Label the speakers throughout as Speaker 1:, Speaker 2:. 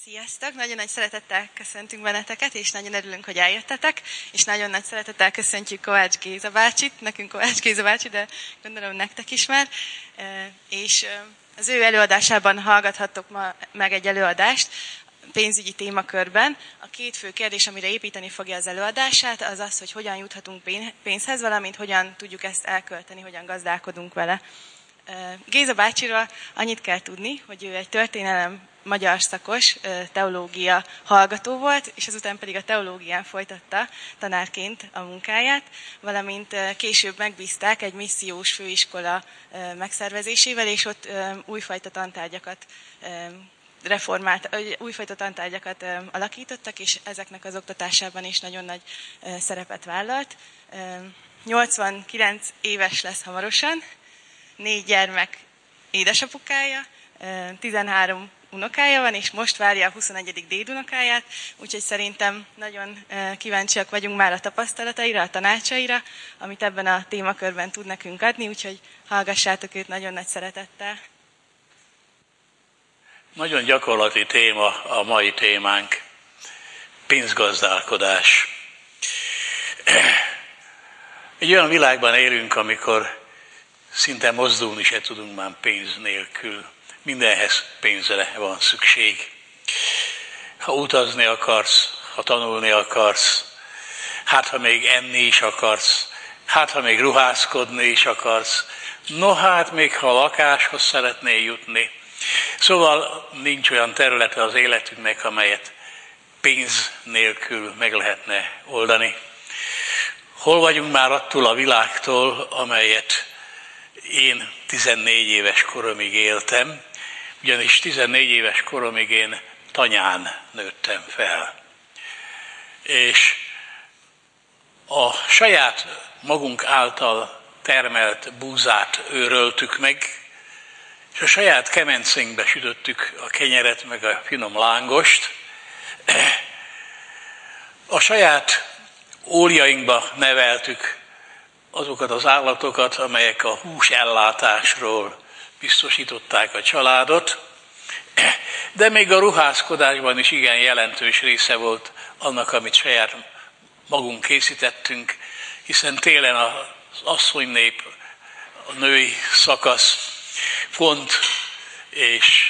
Speaker 1: Sziasztok! Nagyon nagy szeretettel köszöntünk benneteket, és nagyon örülünk, hogy eljöttetek, és nagyon nagy szeretettel köszöntjük Kovács Géza bácsit, nekünk Kovács Géza bácsi, de gondolom nektek is már, és az ő előadásában hallgathattok ma meg egy előadást, pénzügyi témakörben. A két fő kérdés, amire építeni fogja az előadását, az az, hogy hogyan juthatunk pénzhez, valamint hogyan tudjuk ezt elkölteni, hogyan gazdálkodunk vele. Géza bácsiról annyit kell tudni, hogy ő egy történelem magyar szakos teológia hallgató volt, és azután pedig a teológián folytatta tanárként a munkáját, valamint később megbízták egy missziós főiskola megszervezésével, és ott újfajta tantárgyakat alakítottak, és ezeknek az oktatásában is nagyon nagy szerepet vállalt. 89 éves lesz hamarosan, 4 gyermek édesapukája, 13 unokája van, és most várja a 21. dédunokáját, úgyhogy szerintem nagyon kíváncsiak vagyunk már a tapasztalataira, a tanácsaira, amit ebben a témakörben tud nekünk adni, úgyhogy hallgassátok őt nagyon nagy szeretettel.
Speaker 2: Nagyon gyakorlati téma a mai témánk, pénzgazdálkodás. Egy olyan világban élünk, amikor szinte mozdulni se tudunk már pénz nélkül. Mindenhez pénzre van szükség. Ha utazni akarsz, ha tanulni akarsz, hát ha még enni is akarsz, hát ha még ruházkodni is akarsz, no hát még ha lakáshoz szeretnél jutni. Szóval nincs olyan területe az életünknek, amelyet pénz nélkül meg lehetne oldani. Hol vagyunk már attól a világtól, amelyet én 14 éves koromig éltem, ugyanis 14 éves koromig én tanyán nőttem fel. És a saját magunk által termelt búzát őröltük meg, és a saját kemencénkbe sütöttük a kenyeret, meg a finom lángost. A saját óljainkba neveltük azokat az állatokat, amelyek a húsellátásról biztosították a családot, de még a ruházkodásban is igen jelentős része volt annak, amit saját magunk készítettünk, hiszen télen az asszonynép, a női szakasz font és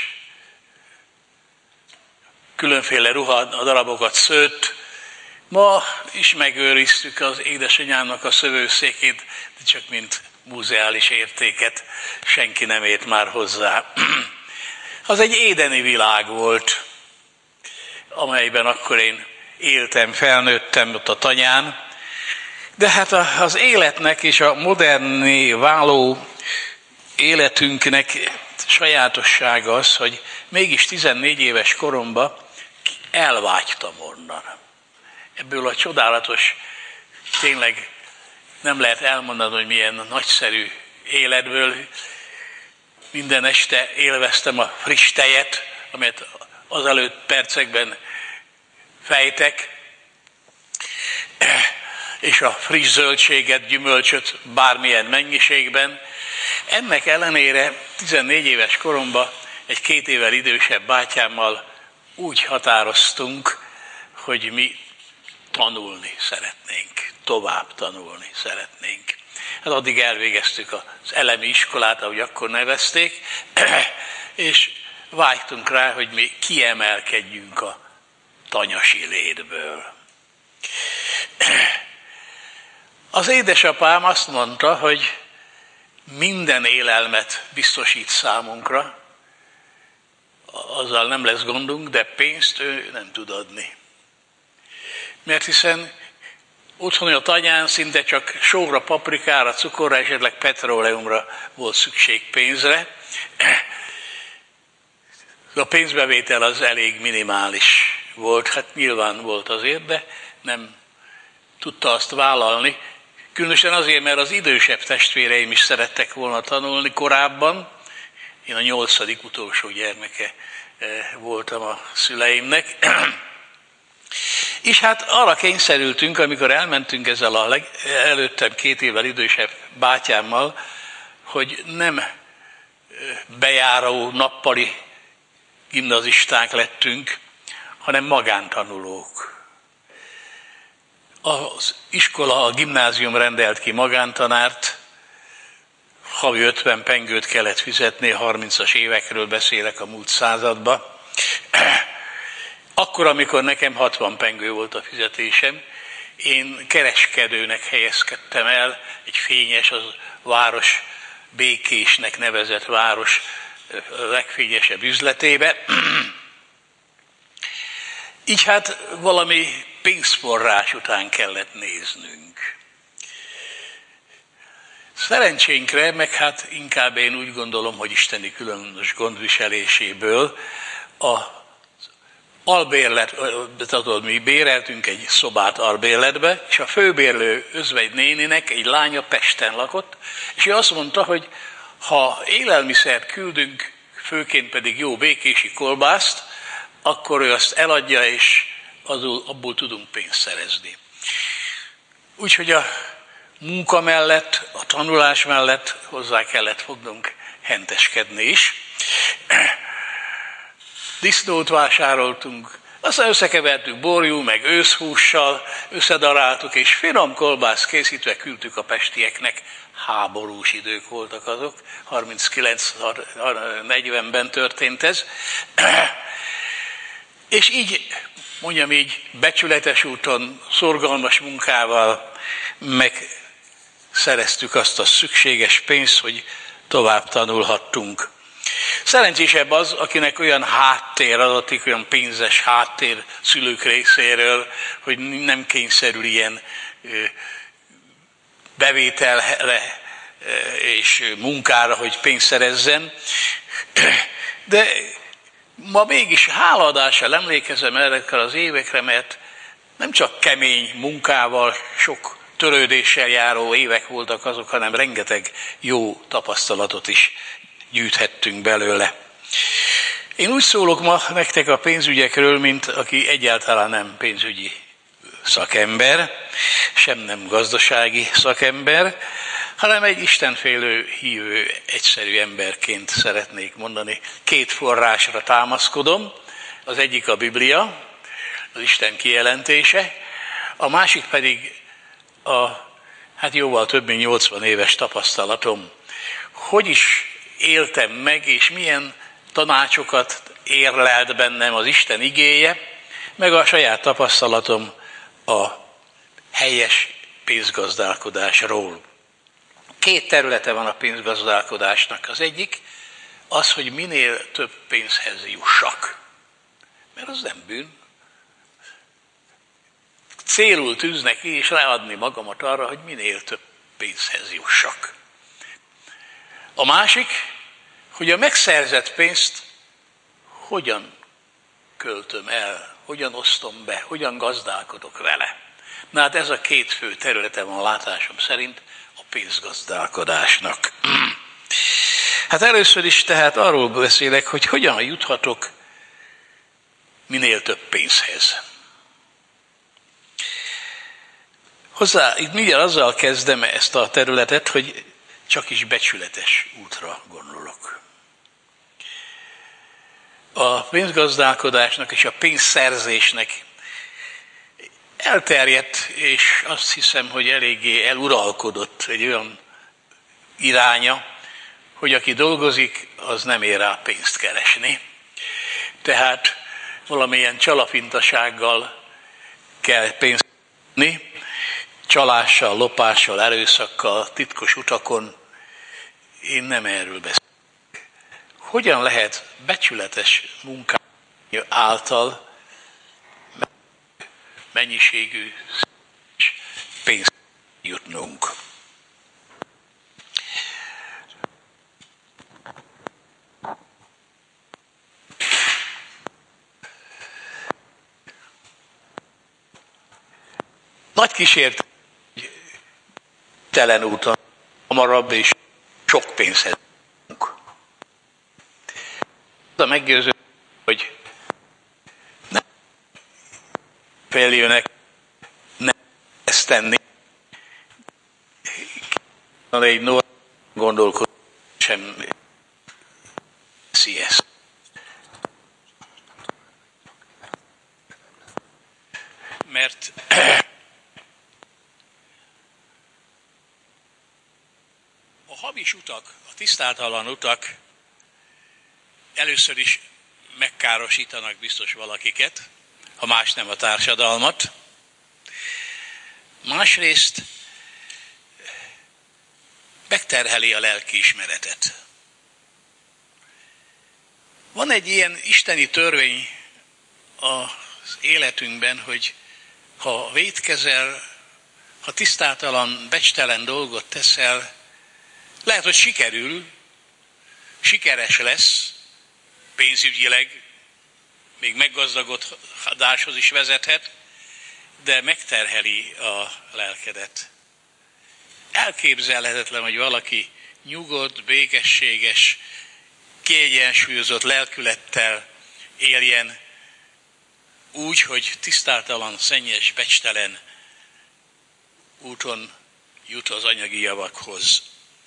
Speaker 2: különféle ruhadarabokat szőtt. Ma is megőriztük az édesanyámnak a szövőszékét, de csak mint múzeális értéket, senki nem ért már hozzá. Az egy édeni világ volt, amelyben akkor én éltem, felnőttem ott a tanyán, de hát az életnek és a moderné váló életünknek sajátossága az, hogy mégis 14 éves koromban elvágytam onnan. Ebből a csodálatos, tényleg nem lehet elmondani, hogy milyen nagyszerű életből minden este élveztem a friss tejet, amelyet azelőtt percekben fejtek, és a friss zöldséget, gyümölcsöt bármilyen mennyiségben. Ennek ellenére 14 éves koromban egy 2 évvel idősebb bátyámmal úgy határoztunk, hogy mi tanulni szeretnénk, tovább tanulni szeretnénk. Hát addig elvégeztük az elemi iskolát, ahogy akkor nevezték, és vágytunk rá, hogy mi kiemelkedjünk a tanyasi létből. Az édesapám azt mondta, hogy minden élelmet biztosít számunkra, azzal nem lesz gondunk, de pénzt ő nem tud adni. Mert hiszen otthon a tanyán szinte csak sóra, paprikára, cukorra, esetleg petróleumra volt szükség pénzre. A pénzbevétel az elég minimális volt, hát nyilván volt azért, de nem tudta azt vállalni. Különösen azért, mert az idősebb testvéreim is szerettek volna tanulni korábban. Én a 8. utolsó gyermeke voltam a szüleimnek. És hát arra kényszerültünk, amikor elmentünk ezzel a előttem 2 évvel idősebb bátyámmal, hogy nem bejáró nappali gimnazisták lettünk, hanem magántanulók. Az iskola, a gimnázium rendelt ki magántanárt, havi 50 pengőt kellett fizetni, 30-as évekről beszélek, a múlt században. Akkor, amikor nekem 60 pengő volt a fizetésem, én kereskedőnek helyezkedtem el egy fényes, az város, Békésnek nevezett város legfényesebb üzletébe. Így hát valami pénzforrás után kellett néznünk. Szerencsénkre, meg hát inkább én úgy gondolom, hogy isteni különös gondviseléséből mi béreltünk egy szobát albérletbe, és a főbérlő özvegy néninek egy lánya Pesten lakott, és ő azt mondta, hogy ha élelmiszert küldünk, főként pedig jó békési kolbászt, akkor ő azt eladja, és abból tudunk pénzt szerezni. Úgyhogy a munka mellett, a tanulás mellett hozzá kellett fognunk henteskedni is. Disznót vásároltunk, aztán összekevertük borjú, meg őszhússal, összedaráltuk, és finom kolbászt készítve küldtük a pestieknek. Háborús idők voltak azok, 39-40-ben történt ez. És így, mondjam így, becsületes úton, szorgalmas munkával megszereztük azt a szükséges pénzt, hogy tovább tanulhattunk. Szerencsésebb az, akinek olyan háttér adatik, olyan pénzes háttér szülők részéről, hogy nem kényszerül ilyen bevételre és munkára, hogy pénzt szerezzen. De ma mégis hálaadással emlékezem ezekkel az évekre, mert nem csak kemény munkával, sok törődéssel járó évek voltak azok, hanem rengeteg jó tapasztalatot is gyűjthettünk belőle. Én úgy szólok ma nektek a pénzügyekről, mint aki egyáltalán nem pénzügyi szakember, sem nem gazdasági szakember, hanem egy istenfélő, hívő, egyszerű emberként szeretnék mondani. 2 forrásra támaszkodom. Az egyik a Biblia, az Isten kijelentése, a másik pedig hát jóval több mint 80 éves tapasztalatom. Hogy is éltem meg, és milyen tanácsokat érlelt bennem az Isten igéje, meg a saját tapasztalatom a helyes pénzgazdálkodásról. 2 területe van a pénzgazdálkodásnak. Az egyik az, hogy minél több pénzhez jussak. Mert az nem bűn. Célul tűznek ki, és leadni magamat arra, hogy minél több pénzhez jussak. A másik, hogy a megszerzett pénzt hogyan költöm el, hogyan osztom be, hogyan gazdálkodok vele. Na hát ez a 2 fő területe van látásom szerint a pénzgazdálkodásnak. Hát először is tehát arról beszélek, hogy hogyan juthatok minél több pénzhez. Itt mindjárt azzal kezdem ezt a területet, hogy csak is becsületes útra gondolok. A pénzgazdálkodásnak és a pénzszerzésnek elterjedt, és azt hiszem, hogy eléggé eluralkodott egy olyan iránya, hogy aki dolgozik, az nem ér rá pénzt keresni. Tehát valamilyen csalapintasággal kell pénzt keresni, csalással, lopással, erőszakkal, titkos utakon. Én nem erről beszélek. Hogyan lehet becsületes munka által mennyiségű pénzt jutnunk? Nagy kísértés, telen úton, hamarabb és sok pénzhez jutunk. Az a meggyőző, hogy nem feljönnek, nem ezt tenni. Egy normális gondolkodó sem teszi ezt. mert a hamis utak, a tisztátalan utak először is megkárosítanak biztos valakiket, ha más nem a társadalmat. Másrészt megterheli a lelkiismeretet. Van egy ilyen isteni törvény az életünkben, hogy ha vétkezel, ha tisztátalan, becstelen dolgot teszel, lehet, hogy sikerül, sikeres lesz, pénzügyileg, még meggazdagodáshoz is vezethet, de megterheli a lelkedet. Elképzelhetetlen, hogy valaki nyugodt, békességes, kiegyensúlyozott lelkülettel éljen úgy, hogy tisztátalan, szennyes, becstelen úton jut az anyagi javakhoz.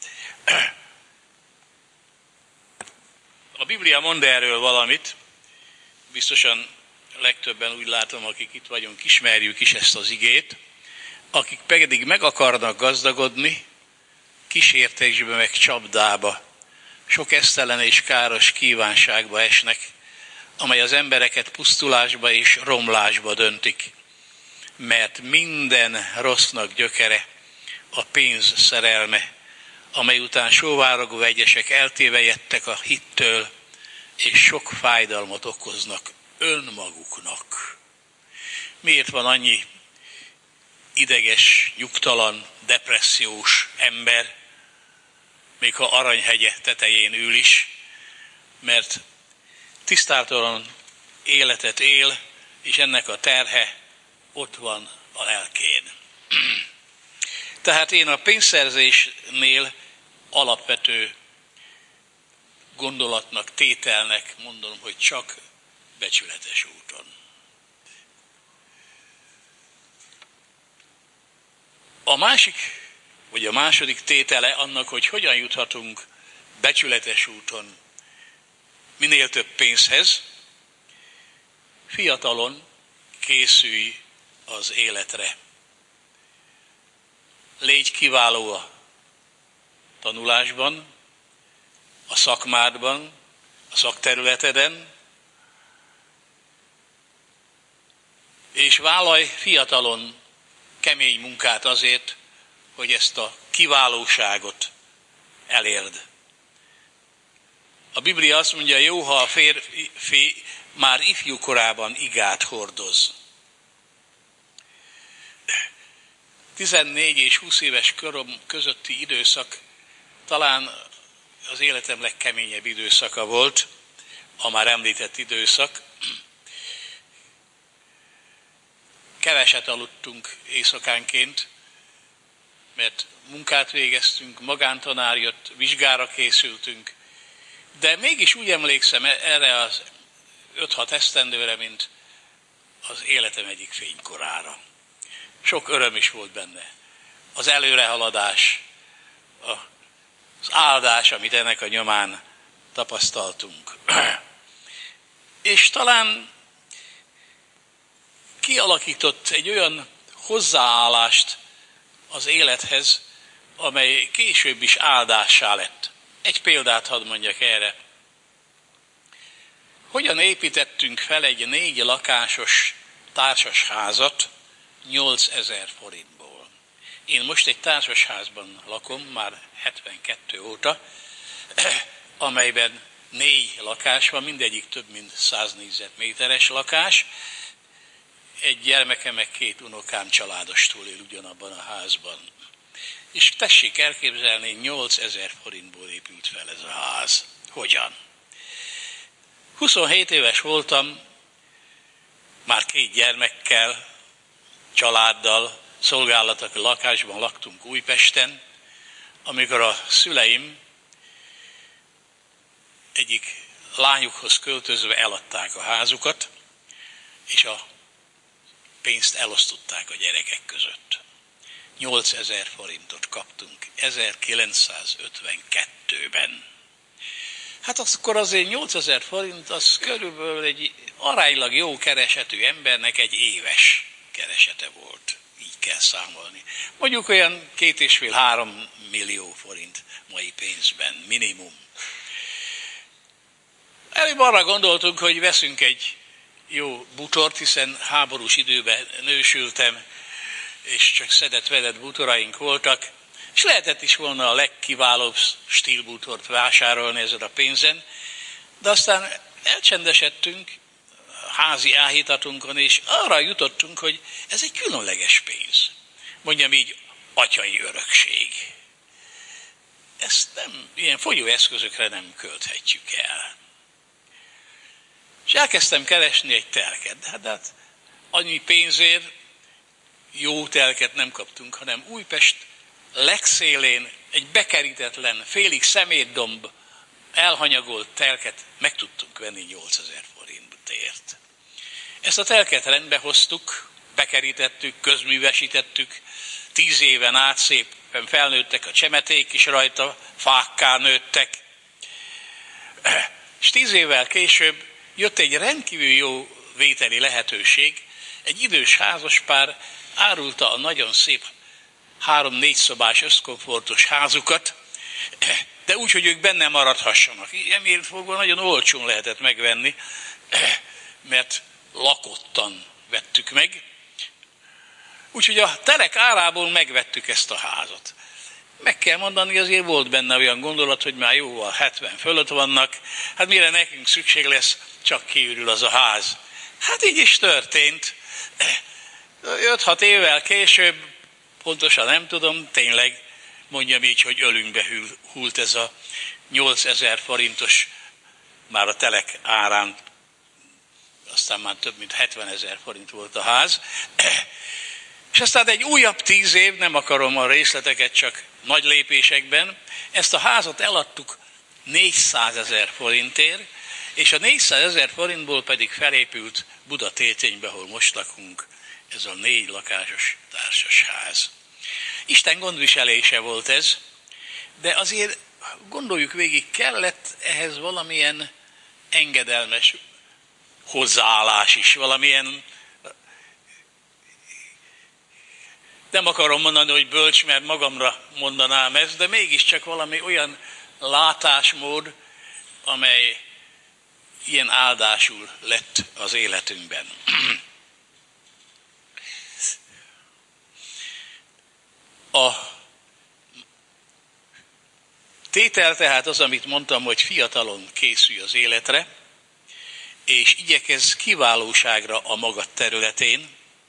Speaker 2: A Biblia mond erről valamit, biztosan legtöbben úgy látom, akik itt vagyunk, ismerjük is ezt az igét, akik pedig meg akarnak gazdagodni, kísértésbe meg csapdába, sok esztelen és káros kívánságba esnek, amely az embereket pusztulásba és romlásba döntik, mert minden rossznak gyökere a pénz szerelme, amely után sóvárogó egyesek eltévejedtek a hittől, és sok fájdalmat okoznak önmaguknak. Miért van annyi ideges, nyugtalan, depressziós ember, még ha Aranyhegye tetején ül is, mert tisztátalan életet él, és ennek a terhe ott van a lelkén. Tehát én a pénzszerzésnél alapvető gondolatnak, tételnek mondom, hogy csak becsületes úton. A második tétele annak, hogy hogyan juthatunk becsületes úton minél több pénzhez, fiatalon készülj az életre. Légy kiváló a tanulásban, a szakmádban, a szakterületeden, és vállalj fiatalon kemény munkát azért, hogy ezt a kiválóságot elérd. A Biblia azt mondja, jó, ha a férfi már ifjú korában igát hordoz. 14 és 20 éves korom közötti időszak talán az életem legkeményebb időszaka volt, a már említett időszak. Keveset aludtunk éjszakánként, mert munkát végeztünk, magántanár jött, vizsgára készültünk, de mégis úgy emlékszem erre az 5-6 esztendőre, mint az életem egyik fénykorára. Sok öröm is volt benne. Az előrehaladás, az áldás, amit ennek a nyomán tapasztaltunk. És talán kialakított egy olyan hozzáállást az élethez, amely később is áldássá lett. Egy példát hadd mondjak erre. Hogyan építettünk fel egy 4 lakásos társasházat 8000 forintból? Én most egy társasházban lakom, már 72 óta, amelyben 4 lakás van, mindegyik több mint 100 négyzetméteres lakás. Egy gyermekem, meg 2 unokám családostól él ugyanabban a házban. És tessék elképzelni, 8000 forintból épült fel ez a ház. Hogyan? 27 éves voltam, már 2 gyermekkel, családdal, szolgálatok lakásban laktunk Újpesten, amikor a szüleim egyik lányukhoz költözve eladták a házukat, és a pénzt elosztották a gyerekek között. 8000 forintot kaptunk 1952-ben. Hát akkor azért 8000 forint, az körülbelül egy aránylag jó keresetű embernek egy éves keresete volt. Így kell számolni. Mondjuk olyan 2,5-3 millió forint mai pénzben, minimum. Előbb arra gondoltunk, hogy veszünk egy jó butort, hiszen háborús időben nősültem, és csak szedett-vedett butoraink voltak, és lehetett is volna a legkiválóbb stílbútort vásárolni ezen a pénzen, de aztán elcsendesedtünk házi áhítatunkon, és arra jutottunk, hogy ez egy különleges pénz. Mondjam így, atyai örökség. Ezt nem, ilyen fogyóeszközökre nem költhetjük el. És elkezdtem keresni egy telket, de hát annyi pénzért jó telket nem kaptunk, hanem Újpest legszélén egy bekerítetlen, félig szemétdomb elhanyagolt telket meg tudtunk venni 8000 forintért. Ezt a telket rendbe hoztuk, bekerítettük, közművesítettük, 10 éven át szépen felnőttek a csemeték is rajta, fákká nőttek. És 10 évvel később jött egy rendkívül jó vételi lehetőség, egy idős házaspár árulta a nagyon szép 3-4 szobás összkomfortos házukat, de úgy, hogy ők benne maradhassanak. Emiatt fogva nagyon olcsón lehetett megvenni, mert lakottan vettük meg. Úgyhogy a telek árából megvettük ezt a házat. Meg kell mondani, azért volt benne olyan gondolat, hogy már jóval 70 fölött vannak, hát mire nekünk szükség lesz, csak kiürül az a ház. Hát így is történt. 5-6 évvel később, pontosan nem tudom, tényleg mondjam így, hogy ölünkbe hult ez a 8000 forintos, már a telek árán, aztán már több mint 70 000 forint volt a ház. És aztán egy újabb 10 év, nem akarom a részleteket, csak nagy lépésekben, ezt a házat eladtuk 400 000 forintért, és a 400 000 forintból pedig felépült Budatéténybe, ahol most lakunk, ez a 4 lakásos társasház. Isten gondviselése volt ez, de azért gondoljuk végig, kellett ehhez valamilyen engedelmes hozzáállás is, valamilyen, nem akarom mondani, hogy bölcs, mert magamra mondanám ezt, de mégiscsak valami olyan látásmód, amely ilyen áldásul lett az életünkben. A tétel tehát az, amit mondtam, hogy fiatalon készülj az életre, és igyekezz kiválóságra a maga területén.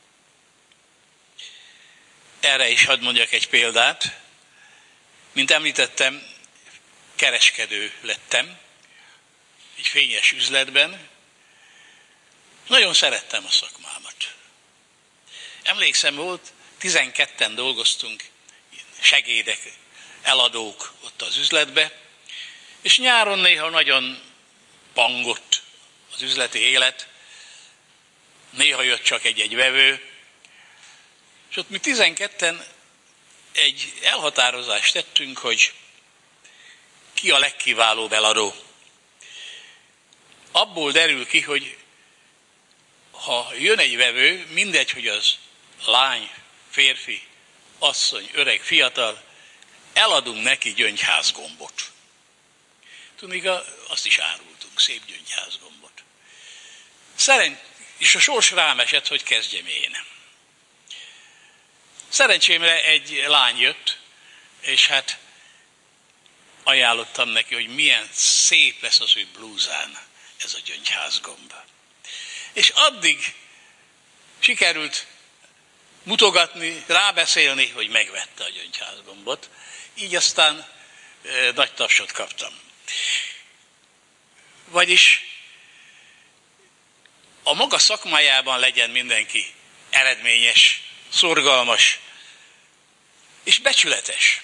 Speaker 2: Erre is hadd mondjak egy példát. Mint említettem, kereskedő lettem egy fényes üzletben. Nagyon szerettem a szakmámat. Emlékszem, volt, 12-en dolgoztunk, segédek, eladók ott az üzletbe, és nyáron néha nagyon pangott az üzleti élet, néha jött csak egy vevő, és ott mi 12-en egy elhatározást tettünk, hogy ki a legkiválóbb eladó. Abból derül ki, hogy ha jön egy vevő, mindegy, hogy az lány, férfi, asszony, öreg, fiatal, eladunk neki gyöngyházgombot. Tudni, azt is árultunk, szép gyöngyházgombot. És a sors rám esett, hogy kezdjem én. Szerencsémre egy lány jött, és hát ajánlottam neki, hogy milyen szép lesz az ő blúzán ez a gyöngyházgomb. És addig sikerült mutogatni, rábeszélni, hogy megvette a gyöngyházgombot. Így aztán nagy tapsot kaptam. Vagyis a maga szakmájában legyen mindenki eredményes, szorgalmas és becsületes.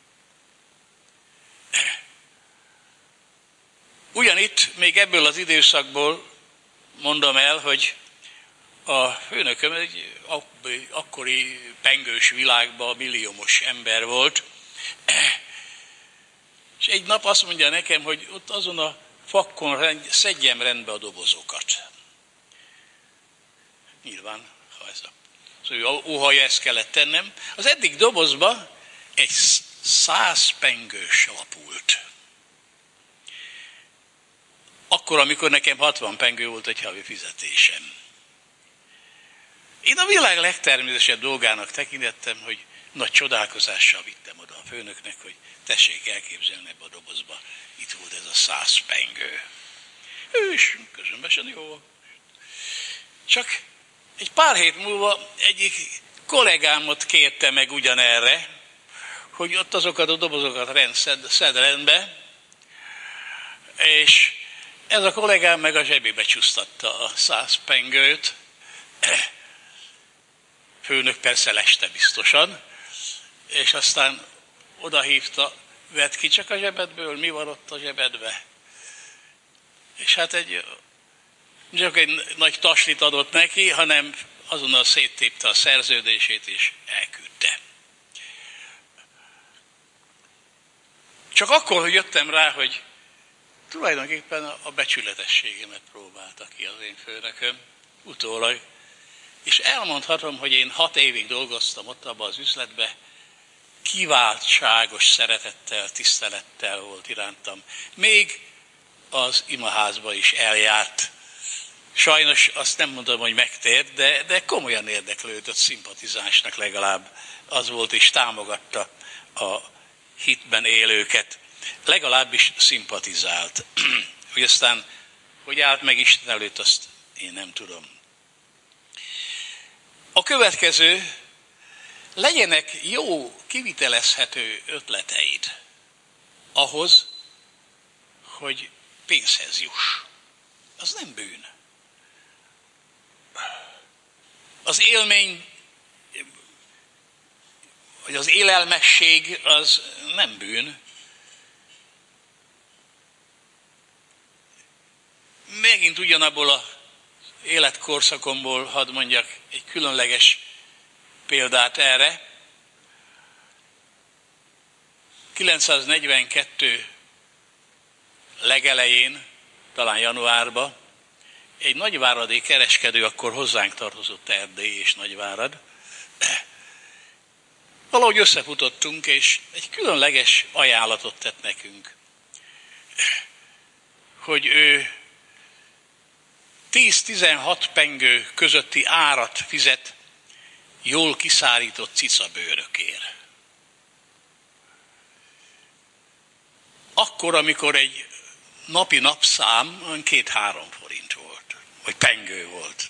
Speaker 2: Ugyanitt még ebből az időszakból mondom el, hogy a főnököm egy akkori pengős világban milliómos ember volt, és egy nap azt mondja nekem, hogy ott azon a fakkon szedjem rendbe a dobozokat. Nyilván, ha ez a az ő óhaja, ezt kellett tennem. Az eddig dobozba egy 100 pengős lapult. Akkor, amikor nekem 60 pengő volt egy havi fizetésem. Én a világ legtermészetesebb dolgának tekintettem, hogy nagy csodálkozással vittem oda a főnöknek, hogy tessék elképzelni ebbe a dobozba. Itt volt ez a 100 pengő. Ő is közömbösen jó. Csak egy pár hét múlva egyik kollégámot kérte meg ugyanerre, hogy ott azokat a dobozokat szed rendbe, és ez a kollégám meg a zsebébe csúsztatta a 100 pengőt. Főnök persze leste biztosan, és aztán odahívta, vedd ki csak a zsebedből, mi van ott a zsebedbe. És hát csak egy nagy taslit adott neki, hanem azonnal széttépte a szerződését, és elküldte. Csak akkor jöttem rá, hogy tulajdonképpen a becsületességemet próbálta ki az én főnököm utólag. És elmondhatom, hogy én 6 évig dolgoztam ott abban az üzletbe, kiváltságos szeretettel, tisztelettel volt irántam. Még az imaházba is eljárt. Sajnos azt nem mondom, hogy megtért, de komolyan érdeklődött, szimpatizásnak legalább az volt, és támogatta a hitben élőket. Legalábbis szimpatizált. Hogy aztán, hogy állt meg Isten előtt, azt én nem tudom. A következő, legyenek jó, kivitelezhető ötleteid ahhoz, hogy pénzhez juss. Az nem bűn. Az élmény, vagy az élelmesség az nem bűn. Megint ugyanabból az életkorszakomból hadd mondjak egy különleges példát erre. 942 legelején, talán januárban, egy nagyváradi kereskedő, akkor hozzánk tartozott Erdély és Nagyvárad. Valahogy összefutottunk, és egy különleges ajánlatot tett nekünk, hogy ő 10-16 pengő közötti árat fizet jól kiszárított cicabőrökért. Akkor, amikor egy napi napszám 2-3 forint volt, vagy pengő volt.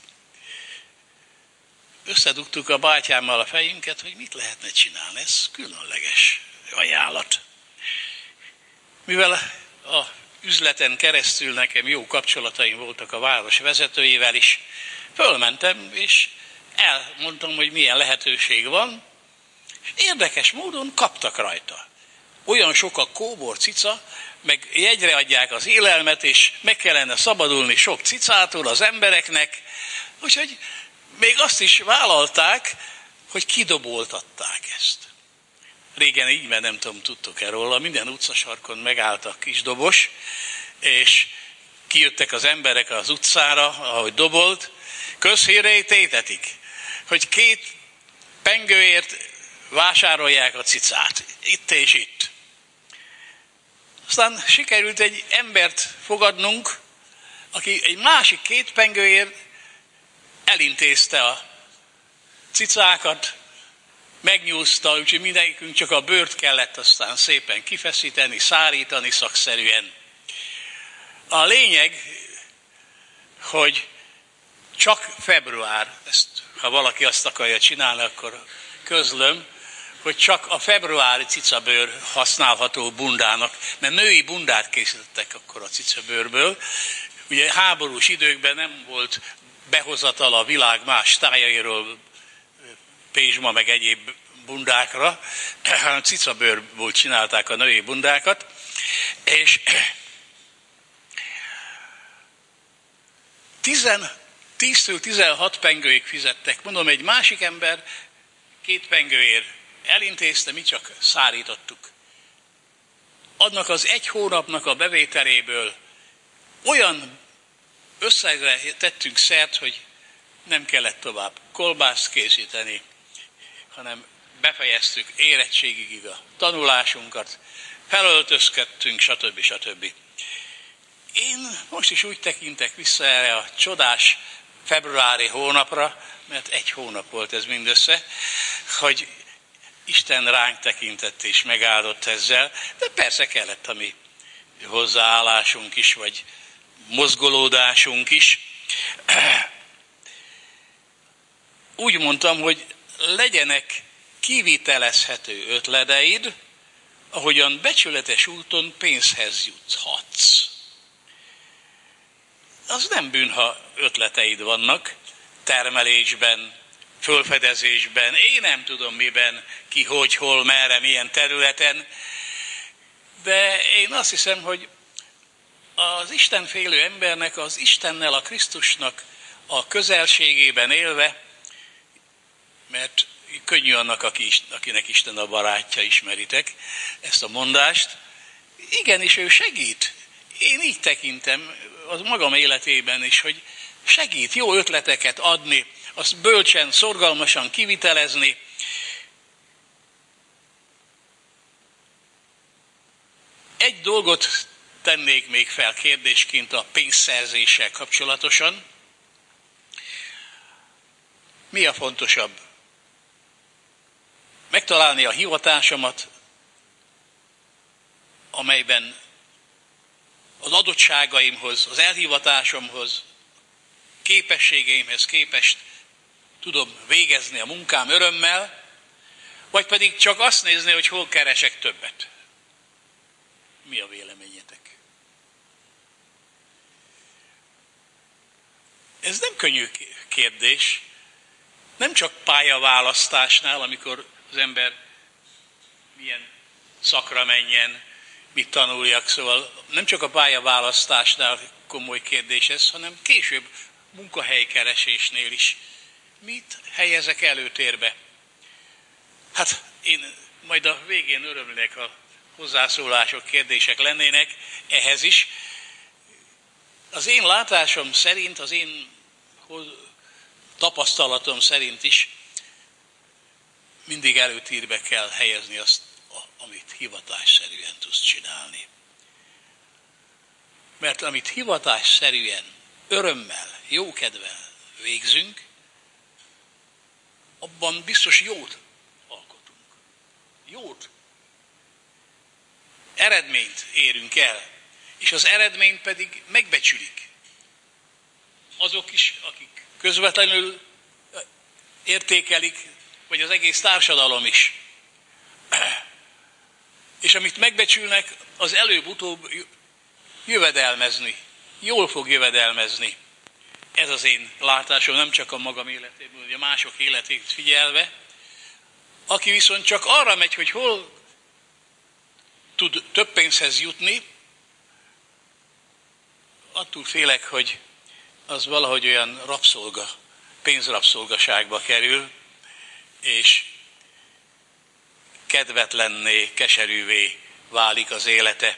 Speaker 2: Összedugtuk a bátyámmal a fejünket, hogy mit lehetne csinálni. Ez különleges ajánlat. Mivel a üzleten keresztül nekem jó kapcsolataim voltak a város vezetőjével is, fölmentem, és elmondtam, hogy milyen lehetőség van, és érdekes módon kaptak rajta. Olyan sok a kóbor cica, meg jegyre adják az élelmet, és meg kellene szabadulni sok cicától az embereknek, úgyhogy még azt is vállalták, hogy kidoboltatták ezt. Régen így, mert nem tudom, tudtok-e róla, minden utcasarkon megállt a kis dobos, és kijöttek az emberek az utcára, ahogy dobolt, közhírre tétetik, hogy 2 pengőért vásárolják a cicát, itt és itt. Aztán sikerült egy embert fogadnunk, aki egy másik 2 pengőért elintézte a cicákat, megnyúzta, úgyhogy mindenkünk csak a bőrt kellett aztán szépen kifeszíteni, szárítani szakszerűen. A lényeg, hogy csak február, ezt, ha valaki azt akarja csinálni, akkor közlöm, hogy csak a februári cicabőr használható bundának, mert női bundát készítettek akkor a cicabőrből. Ugye háborús időkben nem volt behozatal a világ más tájairól, pézsma meg egyéb bundákra, hanem cicabőrből csinálták a női bundákat, és 10-16 pengőig fizettek. Mondom, egy másik ember 2 pengőért elintézte, mi csak szárítottuk. Annak az 1 hónapnak a bevételéből olyan összegre tettünk szert, hogy nem kellett tovább kolbászt készíteni, hanem befejeztük érettségig a tanulásunkat, felöltözködtünk, stb. Én most is úgy tekintek vissza erre a csodás februári hónapra, mert egy hónap volt ez mindössze, hogy Isten ránk tekintett és megáldott ezzel, de persze kellett a mi hozzáállásunk is, vagy mozgolódásunk is. Úgy mondtam, hogy legyenek kivitelezhető ötleteid, ahogyan becsületes úton pénzhez juthatsz. Az nem bűn, ha ötleteid vannak, termelésben, fölfedezésben, én nem tudom miben, ki, hogy, hol, merre, milyen területen, de én azt hiszem, hogy az istenfélő embernek, az Istennel, a Krisztusnak a közelségében élve, mert könnyű annak, akinek Isten a barátja, ismeritek ezt a mondást, igenis ő segít. Én így tekintem az magam életében is, hogy segít jó ötleteket adni, azt bölcsen, szorgalmasan kivitelezni. Egy dolgot tennék még fel kérdésként a pénzszerzéssel kapcsolatosan. Mi a fontosabb? Megtalálni a hivatásomat, amelyben az adottságaimhoz, az elhivatásomhoz, képességeimhez képest tudom végezni a munkám örömmel, vagy pedig csak azt nézni, hogy hol keresek többet. Mi a véleményetek? Ez nem könnyű kérdés. Nem csak pályaválasztásnál, amikor az ember milyen szakra menjen, mit tanuljak, szóval nem csak a pályaválasztásnál komoly kérdés ez, hanem később munkahelykeresésnél is. Mit helyezek előtérbe? Hát én majd a végén örömlek, a hozzászólások, kérdések lennének ehhez is. Az én látásom szerint, az én tapasztalatom szerint is mindig előtérbe kell helyezni azt, amit hivatásszerűen tudsz csinálni. Mert amit hivatásszerűen, örömmel, jókedvel végzünk, abban biztos jót alkotunk. Jót. Eredményt érünk el, és az eredményt pedig megbecsülik. Azok is, akik közvetlenül értékelik, vagy az egész társadalom is. És amit megbecsülnek, az előbb-utóbb jövedelmezni. Jól fog jövedelmezni. Ez az én látásom, nem csak a magam életéből, vagy a mások életét figyelve. Aki viszont csak arra megy, hogy hol tud több pénzhez jutni, attól félek, hogy az valahogy olyan pénzrabszolgaságba kerül, és kedvetlenné, keserűvé válik az élete.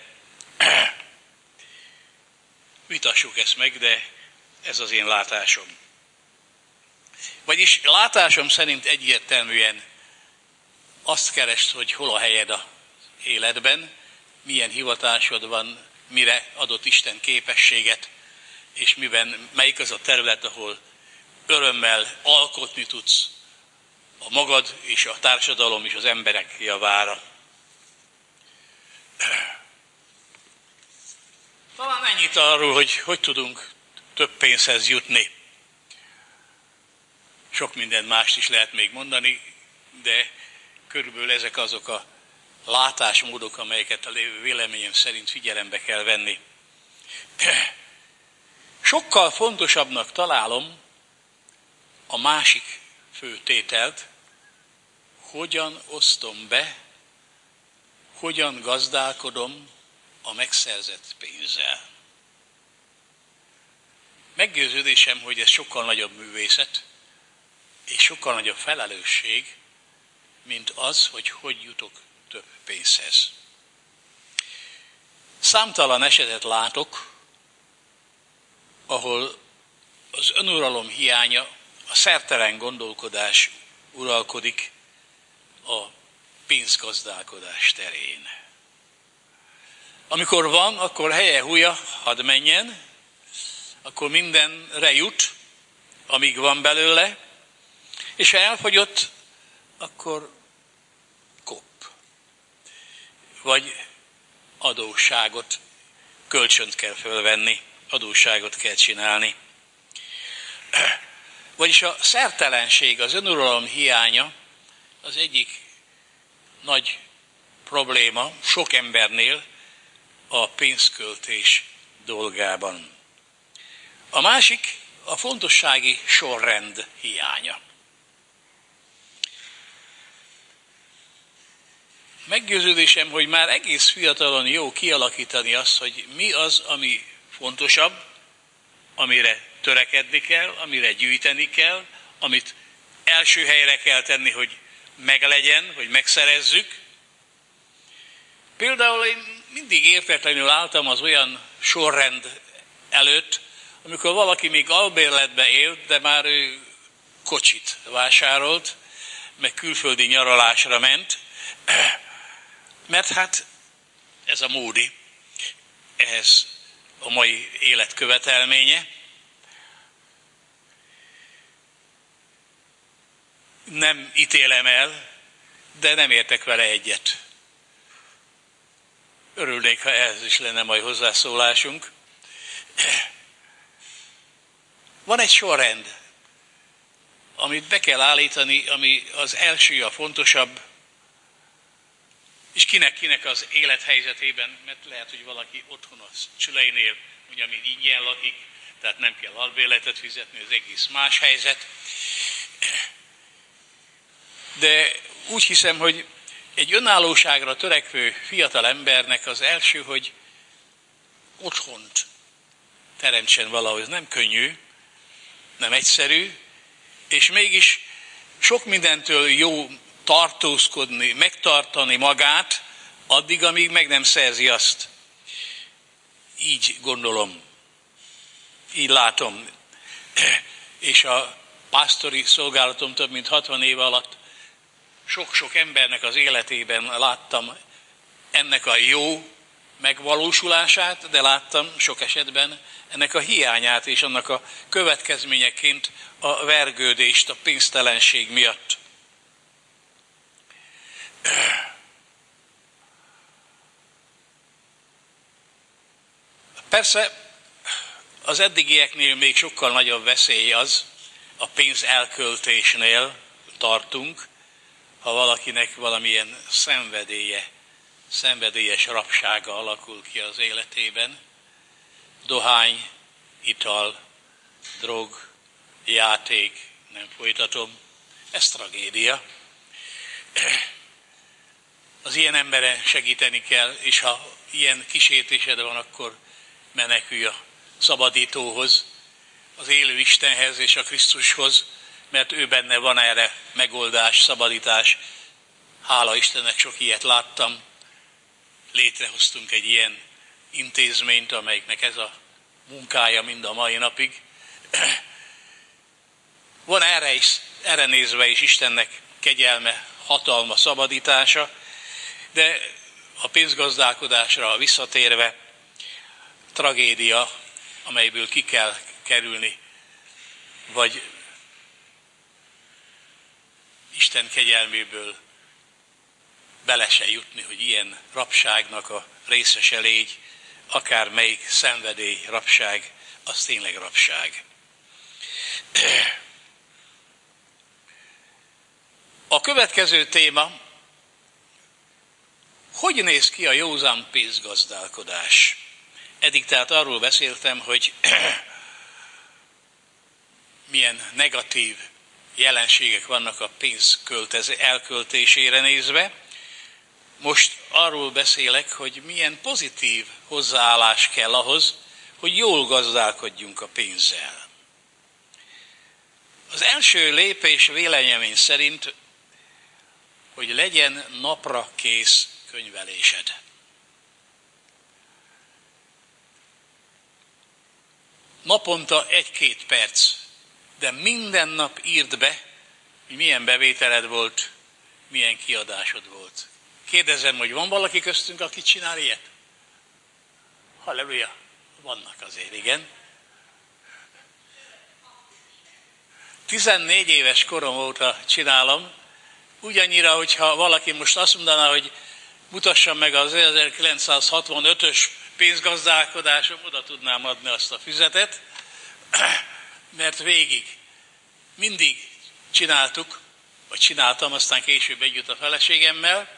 Speaker 2: Vitassuk ezt meg, de ez az én látásom. Vagyis látásom szerint egyértelműen azt keresd, hogy hol a helyed az életben, milyen hivatásod van, mire adott Isten képességet, és melyik az a terület, ahol örömmel alkotni tudsz a magad és a társadalom és az emberek javára. Talán ennyit arról, hogy tudunk több pénzhez jutni. Sok minden mást is lehet még mondani, de körülbelül ezek azok a látásmódok, amelyeket a véleményem szerint figyelembe kell venni. Sokkal fontosabbnak találom a másik fő tételt, hogyan osztom be, hogyan gazdálkodom a megszerzett pénzzel. Meggyőződésem, hogy ez sokkal nagyobb művészet, és sokkal nagyobb felelősség, mint az, hogy jutok több pénzhez. Számtalan esetet látok, ahol az önuralom hiánya a szertelen gondolkodás uralkodik a pénzgazdálkodás terén. Amikor van, akkor helye-húja, hadd menjen, akkor mindenre jut, amíg van belőle, és ha elfogyott, akkor kop. Vagy adósságot, kölcsönt kell fölvenni, adósságot kell csinálni. Vagyis a szertelenség, az önuralom hiánya az egyik nagy probléma sok embernél a pénzköltés dolgában. A másik a fontossági sorrend hiánya. Meggyőződésem, hogy már egész fiatalon jó kialakítani azt, hogy mi az, ami fontosabb, amire törekedni kell, amire gyűjteni kell, amit első helyre kell tenni, hogy meglegyen, hogy megszerezzük. Például én mindig értetlenül álltam az olyan sorrend előtt, amikor valaki még albérletbe élt, de már ő kocsit vásárolt, meg külföldi nyaralásra ment, mert hát ez a módi, ehhez a mai élet követelménye. Nem ítélem el, de nem értek vele egyet. Örülnék, ha ez is lenne majd hozzászólásunk. Van egy sorrend, amit be kell állítani, ami az első, a fontosabb, és kinek az élethelyzetében, mert lehet, hogy valaki otthon a szüleinél, ugye még ingyen lakik, tehát nem kell albérletet fizetni, az egész más helyzet. De úgy hiszem, hogy egy önállóságra törekvő fiatal embernek az első, hogy otthont teremtsen valahogy. Ez nem könnyű, nem egyszerű, és mégis sok mindentől jó tartózkodni, megtartani magát, addig, amíg meg nem szerzi azt. Így gondolom, így látom. És a pásztori szolgálatom több mint 60 év alatt sok-sok embernek az életében láttam ennek a jó megvalósulását, de láttam sok esetben ennek a hiányát és annak a következményeként a vergődést a pénztelenség miatt. Persze az eddigieknél még sokkal nagyobb veszély az, a pénz elköltésnél tartunk, ha valakinek valamilyen szenvedélyes rabsága alakul ki az életében. Dohány, ital, drog, játék, nem folytatom, ez tragédia. Az ilyen emberen segíteni kell, és ha ilyen kísértésed van, akkor menekülj a szabadítóhoz, az élő Istenhez és a Krisztushoz, mert ő benne van erre megoldás, szabadítás. Hála Istennek, sok ilyet láttam. Létrehoztunk egy ilyen intézményt, amelyiknek ez a munkája mind a mai napig. Van erre nézve is Istennek kegyelme, hatalma, szabadítása, de a pénzgazdálkodásra visszatérve tragédia, amelyből ki kell kerülni, vagy Isten kegyelméből bele se jutni, hogy ilyen rabságnak a részese légy, akár melyik szenvedély, rabság, az tényleg rabság. A következő téma, hogy néz ki a józan pénzgazdálkodás? Eddig tehát arról beszéltem, hogy milyen negatív jelenségek vannak a pénz elköltésére nézve. Most arról beszélek, hogy milyen pozitív hozzáállás kell ahhoz, hogy jól gazdálkodjunk a pénzzel. Az első lépés véleményem szerint, hogy legyen napra kész könyvelésed. Naponta 1-2 perc de minden nap írd be, hogy milyen bevételed volt, milyen kiadásod volt. Kérdezem, hogy van valaki köztünk, aki csinál ilyet? Halleluja! Vannak azért, igen. 14 éves korom óta csinálom, ugyannyira, hogyha valaki most azt mondaná, hogy mutassam meg az 1965-ös pénzgazdálkodásom, oda tudnám adni azt a füzetet, mert végig mindig csináltuk, vagy csináltam, aztán később együtt a feleségemmel,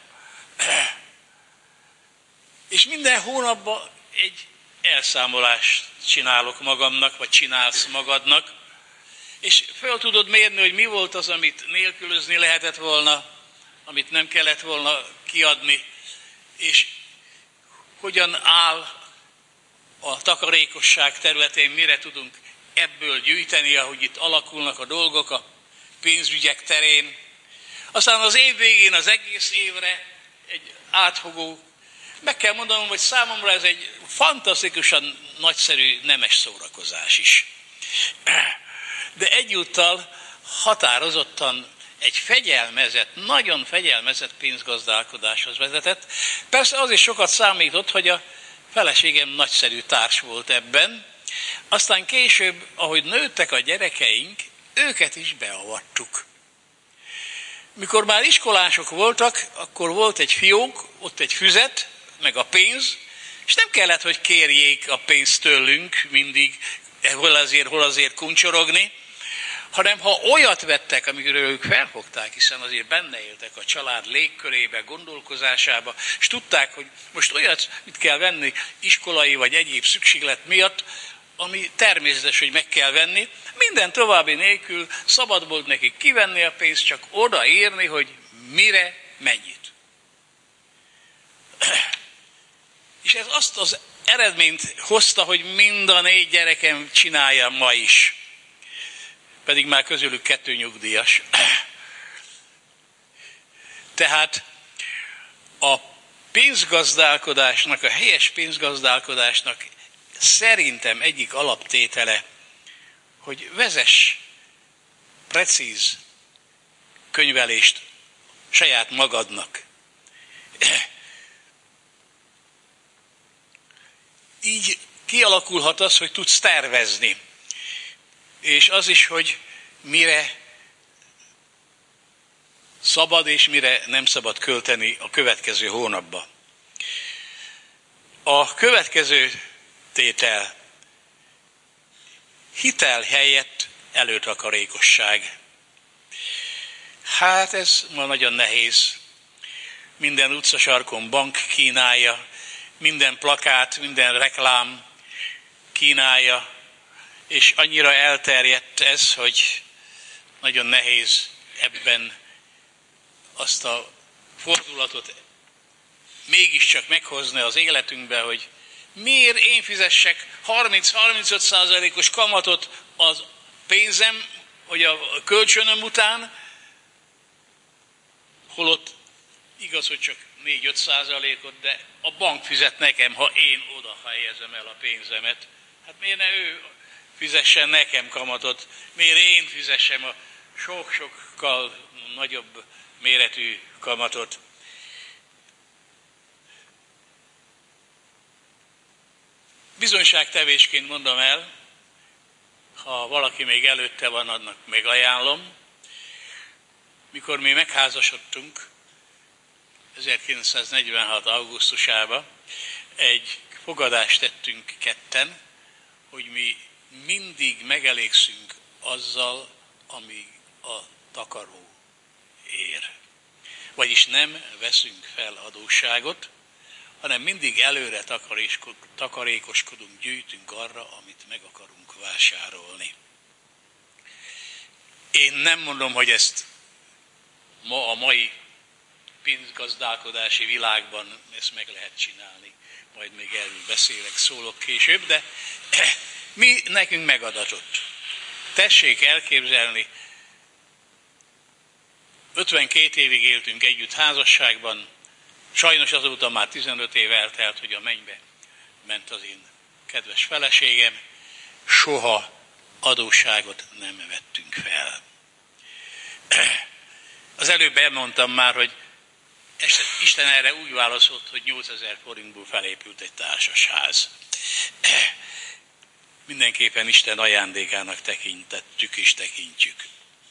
Speaker 2: és minden hónapban egy elszámolást csinálok magamnak, vagy csinálsz magadnak, és fel tudod mérni, hogy mi volt az, amit nélkülözni lehetett volna, amit nem kellett volna kiadni, és hogyan áll a takarékosság területén, mire tudunk ebből gyűjteni, ahogy itt alakulnak a dolgok a pénzügyek terén. Aztán az év végén az egész évre egy átfogó, meg kell mondanom, hogy számomra ez egy fantasztikusan nagyszerű nemes szórakozás is. De egyúttal határozottan egy fegyelmezett, nagyon fegyelmezett pénzgazdálkodáshoz vezetett. Persze az is sokat számított, hogy a feleségem nagyszerű társ volt ebben. Aztán később, ahogy nőttek a gyerekeink, őket is beavattuk. Mikor már iskolások voltak, akkor volt egy fiók, ott egy füzet, meg a pénz, és nem kellett, hogy kérjék a pénzt tőlünk mindig, hol azért kuncsorogni, hanem ha olyat vettek, amikről ők felfogták, hiszen azért benne éltek a család légkörébe, gondolkozásába, és tudták, hogy most olyat mit kell venni iskolai vagy egyéb szükséglet miatt, ami természetes, hogy meg kell venni, minden további nélkül szabad volt nekik kivenni a pénzt, csak odaírni, hogy mire, mennyit. És ez azt az eredményt hozta, hogy mind a 4 gyerekem csinálja ma is. Pedig már közülük 2 nyugdíjas. Tehát a pénzgazdálkodásnak, a helyes pénzgazdálkodásnak szerintem egyik alaptétele, hogy vezess precíz könyvelést saját magadnak. Így kialakulhat az, hogy tudsz tervezni. És az is, hogy mire szabad és mire nem szabad költeni a következő hónapba. A következő tétel: hitel helyett előtakarékosság. Hát ez ma nagyon nehéz. Minden utcasarkon bank kínálja, minden plakát, minden reklám kínálja, és annyira elterjedt ez, hogy nagyon nehéz ebben azt a fordulatot mégiscsak meghozni az életünkbe, hogy miért én fizessek 30-35%-os kamatot az pénzem, vagy a kölcsönöm után, holott igaz, hogy csak 4-5%-ot, de a bank fizet nekem, ha én oda helyezem el a pénzemet. Hát miért ne ő fizessen nekem kamatot, miért én fizessem a sok-sokkal nagyobb méretű kamatot. Bizonyságtevésként mondom el, ha valaki még előtte van, annak még ajánlom. Mikor mi megházasodtunk 1946. augusztusában, egy fogadást tettünk ketten, hogy mi mindig megelégszünk azzal, ami a takaró ér. Vagyis nem veszünk fel adósságot, hanem mindig előre takarékoskodunk, gyűjtünk arra, amit meg akarunk vásárolni. Én nem mondom, hogy ezt ma a mai pénzgazdálkodási világban ezt meg lehet csinálni. Majd még erről beszélek, szólok később, de mi nekünk megadatott. Tessék elképzelni, 52 évig éltünk együtt házasságban, sajnos azóta már 15 év eltelt, hogy a mennybe ment az én kedves feleségem, soha adósságot nem vettünk fel. Az előbb elmondtam már, hogy Isten erre úgy válaszolt, hogy 8000 forintból felépült egy társasház. Mindenképpen Isten ajándékának tekintettük és tekintjük.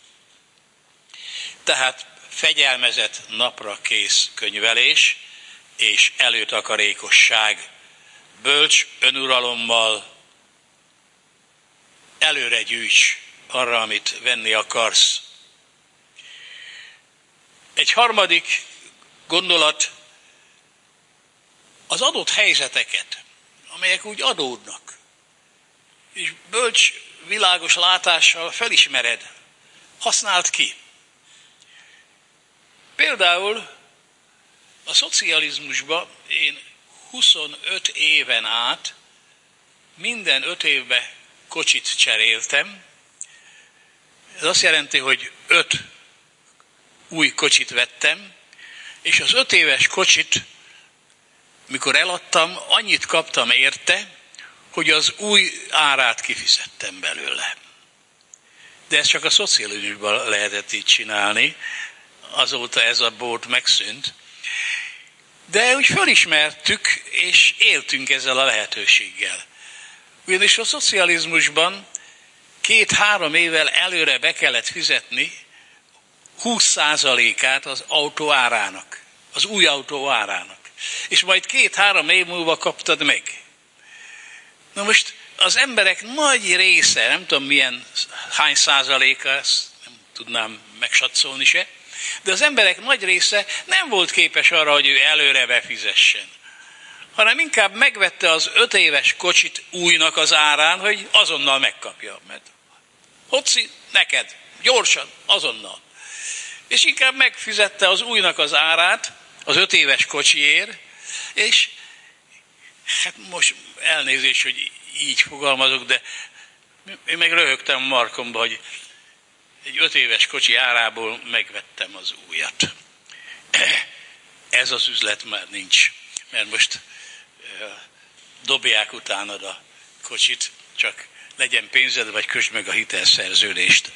Speaker 2: Tehát fegyelmezett, napra kész könyvelés és előtakarékosság, bölcs önuralommal előre gyűjts arra, amit venni akarsz. Egy harmadik gondolat, az adott helyzeteket, amelyek úgy adódnak, és bölcs, világos látással felismered, használd ki. Például a szocializmusban én 25 éven át minden 5 évben kocsit cseréltem. Ez azt jelenti, hogy 5 új kocsit vettem, és az 5 éves kocsit, mikor eladtam, annyit kaptam érte, hogy az új árát kifizettem belőle. De ezt csak a szocializmusban lehetett így csinálni, azóta ez a bót megszűnt. De úgy felismertük, és éltünk ezzel a lehetőséggel. Ugyanis a szocializmusban 2-3 évvel előre be kellett fizetni 20%-át az autó árának, az új autó árának. És majd 2-3 év múlva kaptad meg. Na most az emberek nagy része, nem tudom hány százaléka, ezt nem tudnám megsatszolni se, de az emberek nagy része nem volt képes arra, hogy ő előre befizessen, hanem inkább megvette az 5 éves kocsit újnak az árán, hogy azonnal megkapja. Mert hoci, neked, gyorsan, azonnal. És inkább megfizette az újnak az árát, az 5 éves kocsiért, és hát most elnézést, hogy így fogalmazok, de én meg röhögtem a markomba, hogy egy 5 éves kocsi árából megvettem az újat. Ez az üzlet már nincs, mert most dobják utánad a kocsit, csak legyen pénzed, vagy kösd meg a hitelszerződést.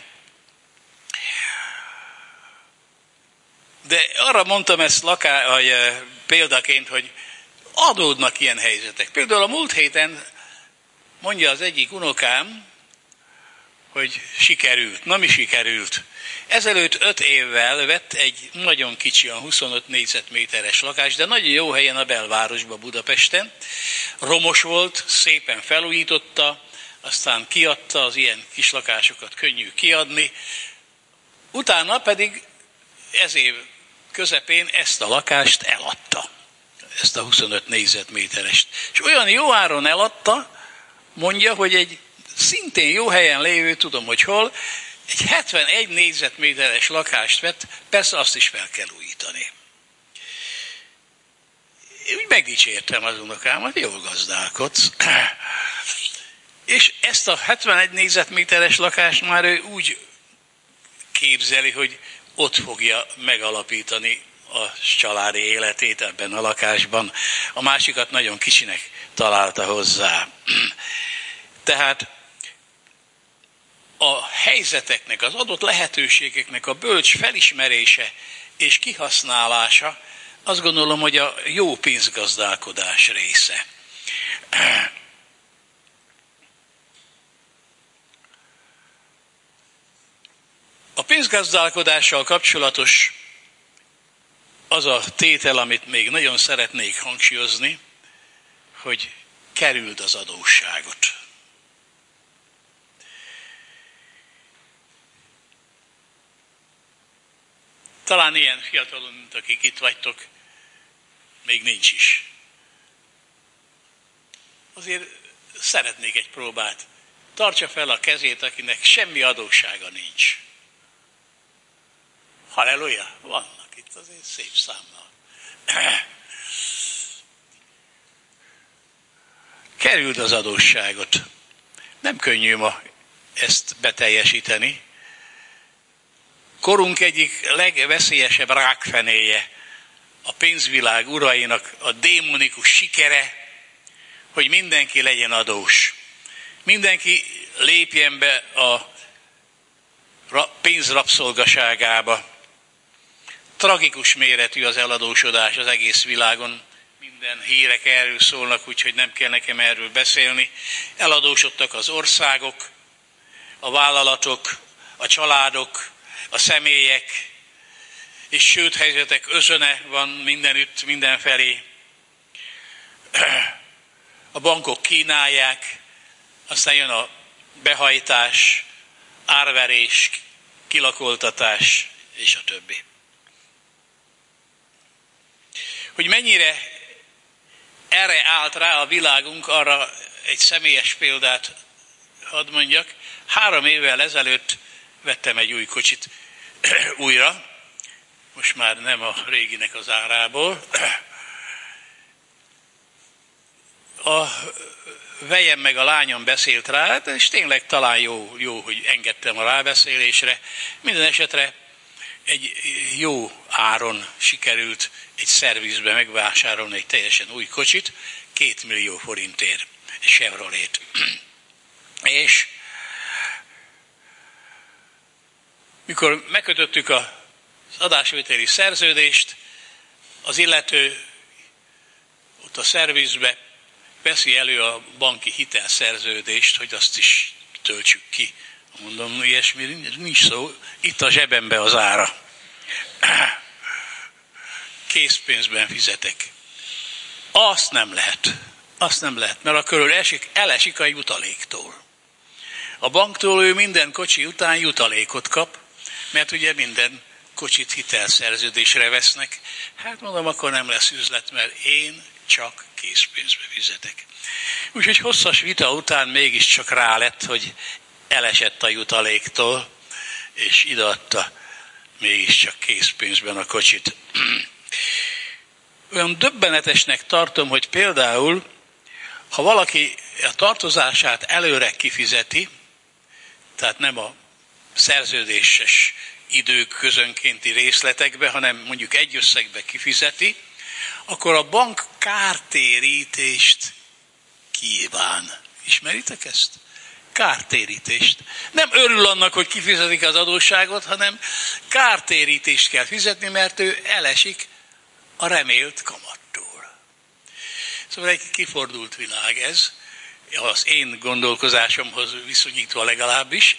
Speaker 2: De arra mondtam ezt példaként, hogy adódnak ilyen helyzetek. Például a múlt héten mondja az egyik unokám, hogy sikerült. Na, mi sikerült? Ezelőtt 5 évvel vett egy nagyon kicsi, 25 négyzetméteres lakást, de nagyon jó helyen a belvárosban, Budapesten. Romos volt, szépen felújította, aztán kiadta, az ilyen kis lakásokat könnyű kiadni. Utána pedig ez év közepén ezt a lakást eladta. Ezt a 25 négyzetméterest. És olyan jó áron eladta, mondja, hogy egy szintén jó helyen lévő, tudom, hogy hol, egy 71 négyzetméteres lakást vett, persze azt is fel kell újítani. Úgy megdicsértem az unokámat, jól gazdálkodsz. És ezt a 71 négyzetméteres lakást már ő úgy képzeli, hogy ott fogja megalapítani a családi életét ebben a lakásban. A másikat nagyon kicsinek találta hozzá. Tehát a helyzeteknek, az adott lehetőségeknek a bölcs felismerése és kihasználása, azt gondolom, hogy a jó pénzgazdálkodás része. A pénzgazdálkodással kapcsolatos az a tétel, amit még nagyon szeretnék hangsúlyozni, hogy kerüld az adósságot. Talán ilyen fiatalon, mint akik itt vagytok, még nincs is. Azért szeretnék egy próbát. Tartsa fel a kezét, akinek semmi adóssága nincs. Halleluja, vannak itt azért szép számmal. Kerüld az adósságot. Nem könnyű ma ezt beteljesíteni. Korunk egyik legveszélyesebb rákfenéje, a pénzvilág urainak a démonikus sikere, hogy mindenki legyen adós. Mindenki lépjen be a pénzrabszolgaságába. Tragikus méretű az eladósodás az egész világon. Minden hírek erről szólnak, úgyhogy nem kell nekem erről beszélni. Eladósodtak az országok, a vállalatok, a családok, a személyek, és sőt helyzetek özöne van mindenütt, mindenfelé. A bankok kínálják, aztán jön a behajtás, árverés, kilakoltatás, és a többi. Hogy mennyire erre állt rá a világunk, arra egy személyes példát hadd mondjak. 3 évvel ezelőtt vettem egy új kocsit újra, most már nem a réginek az árából. A vejem meg a lányom beszélt rá, és tényleg talán jó, hogy engedtem a rábeszélésre. Minden esetre egy jó áron sikerült egy szervizbe megvásárolni egy teljesen új kocsit, 2 millió forintért, egy Chevrolet-t. És mikor megkötöttük az adásvételi szerződést, az illető ott a szervizbe veszi elő a banki hitelszerződést, hogy azt is töltsük ki. Mondom, ilyesmi nincs szó, itt a zsebembe az ára. Készpénzben fizetek. Azt nem lehet, mert akkor elesik a jutaléktól. A banktól ő minden kocsi után jutalékot kap, mert ugye minden kocsit hitelszerződésre vesznek. Hát mondom, akkor nem lesz üzlet, mert én csak készpénzbe fizetek. Úgyhogy hosszas vita után mégiscsak rá lett, hogy elesett a jutaléktól, és ideadta mégiscsak készpénzben a kocsit. Olyan döbbenetesnek tartom, hogy például, ha valaki a tartozását előre kifizeti, tehát nem a szerződéses idők közönkénti részletekbe, hanem mondjuk egy összegbe kifizeti, akkor a bank kártérítést kíván. Ismeritek ezt? Kártérítést. Nem örül annak, hogy kifizetik az adósságot, hanem kártérítést kell fizetni, mert ő elesik a remélt kamattól. Szóval egy kifordult világ ez, az én gondolkozásomhoz viszonyítva legalábbis.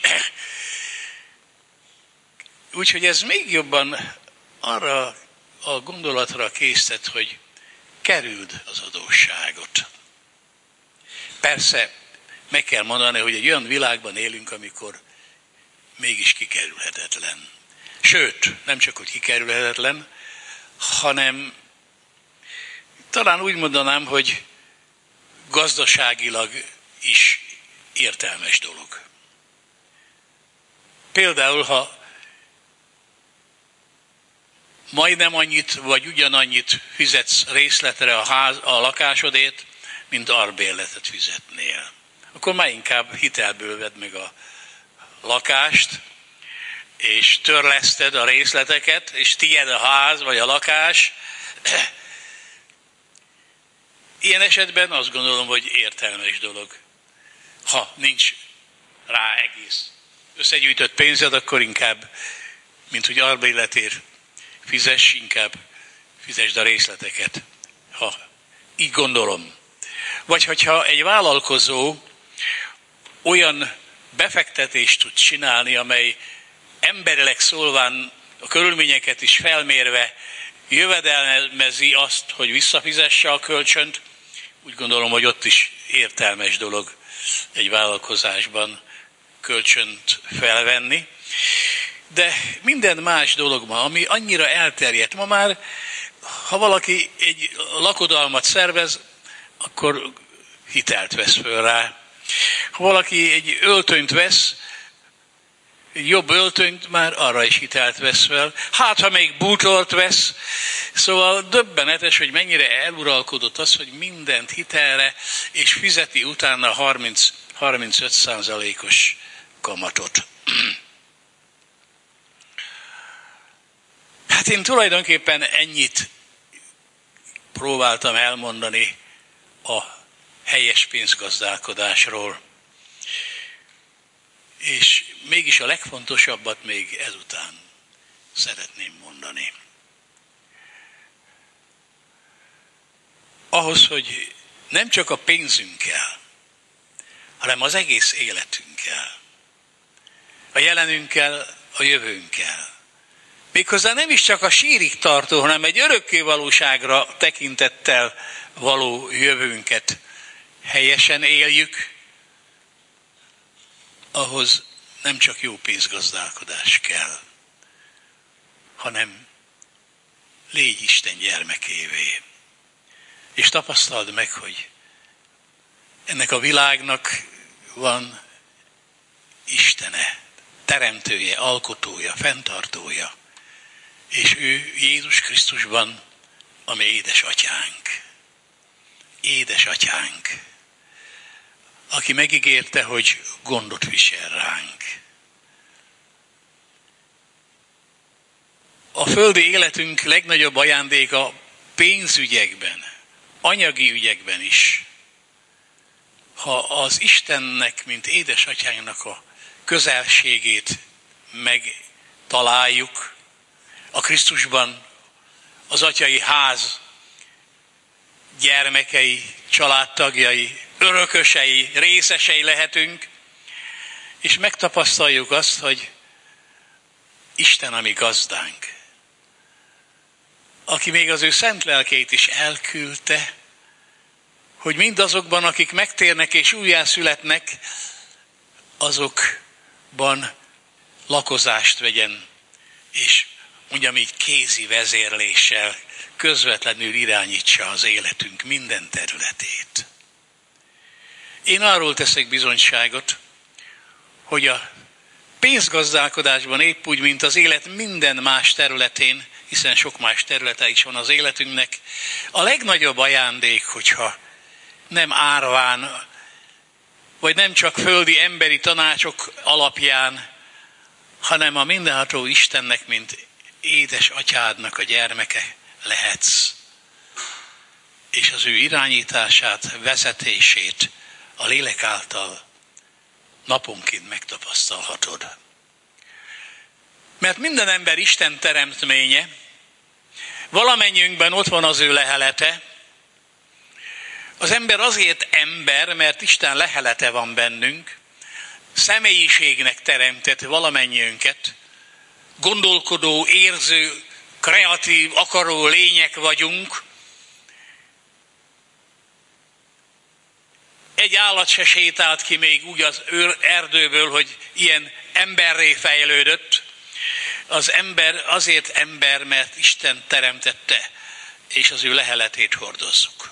Speaker 2: Úgyhogy ez még jobban arra a gondolatra késztet, hogy kerüld az adósságot. Persze meg kell mondani, hogy egy olyan világban élünk, amikor mégis kikerülhetetlen. Sőt, nem csak, hogy kikerülhetetlen, hanem talán úgy mondanám, hogy gazdaságilag is értelmes dolog. Például, ha majdnem annyit, vagy ugyanannyit fizetsz részletre a lakásodért, mint albérletet fizetnél. Akkor már inkább hitelből vedd meg a lakást, és törleszted a részleteket, és tiéd a ház, vagy a lakás. Ilyen esetben azt gondolom, hogy értelmes dolog. Ha nincs rá egész összegyűjtött pénzed, akkor inkább, mint hogy albérletért fizess, inkább fizesd a részleteket. Ha így gondolom. Vagy hogyha egy vállalkozó olyan befektetést tud csinálni, amely emberileg szólván a körülményeket is felmérve jövedelmezi azt, hogy visszafizesse a kölcsönt, úgy gondolom, hogy ott is értelmes dolog egy vállalkozásban kölcsönt felvenni. De minden más dolog ma, ami annyira elterjedt, ma már, ha valaki egy lakodalmat szervez, akkor hitelt vesz föl rá. Ha valaki egy öltönyt vesz, egy jobb öltönyt, már arra is hitelt vesz fel. Hát, ha még bútort vesz, szóval döbbenetes, hogy mennyire eluralkodott az, hogy mindent hitelre, és fizeti utána 30-35%-os kamatot. Hát én tulajdonképpen ennyit próbáltam elmondani a helyes pénzgazdálkodásról. És mégis a legfontosabbat még ezután szeretném mondani. Ahhoz, hogy nem csak a pénzünkkel, hanem az egész életünkkel, a jelenünkkel, a jövőnkkel. Méghozzá nem is csak a sírig tartó, hanem egy örökké valóságra tekintettel való jövőnket helyesen éljük, ahhoz nem csak jó pénzgazdálkodás kell, hanem légy Isten gyermekévé. És tapasztald meg, hogy ennek a világnak van Istene, teremtője, alkotója, fenntartója, és ő Jézus Krisztusban a mi édesatyánk. Édesatyánk, aki megígérte, hogy gondot visel ránk. A földi életünk legnagyobb ajándéka pénzügyekben, anyagi ügyekben is. Ha az Istennek, mint édesatyánknak a közelségét megtaláljuk, a Krisztusban az atyai ház gyermekei, családtagjai, örökösei, részesei lehetünk, és megtapasztaljuk azt, hogy Isten a mi gazdánk, aki még az ő szent lelkét is elküldte, hogy mindazokban, akik megtérnek és újjászületnek, azokban lakozást vegyen, és mondjam így kézi vezérléssel közvetlenül irányítsa az életünk minden területét. Én arról teszek bizonyságot, hogy a pénzgazdálkodásban épp úgy, mint az élet minden más területén, hiszen sok más területe is van az életünknek, a legnagyobb ajándék, hogyha nem árván, vagy nem csak földi emberi tanácsok alapján, hanem a mindenható Istennek, mint édesatyádnak a gyermeke lehetsz. És az ő irányítását, vezetését a lélek által naponként megtapasztalhatod. Mert minden ember Isten teremtménye, valamennyiünkben ott van az ő lehelete. Az ember azért ember, mert Isten lehelete van bennünk, személyiségnek teremtett valamennyiünket, gondolkodó, érző, kreatív, akaró lények vagyunk. Egy állat se sétált ki még úgy az erdőből, hogy ilyen emberré fejlődött. Az ember azért ember, mert Isten teremtette, és az ő leheletét hordozzuk.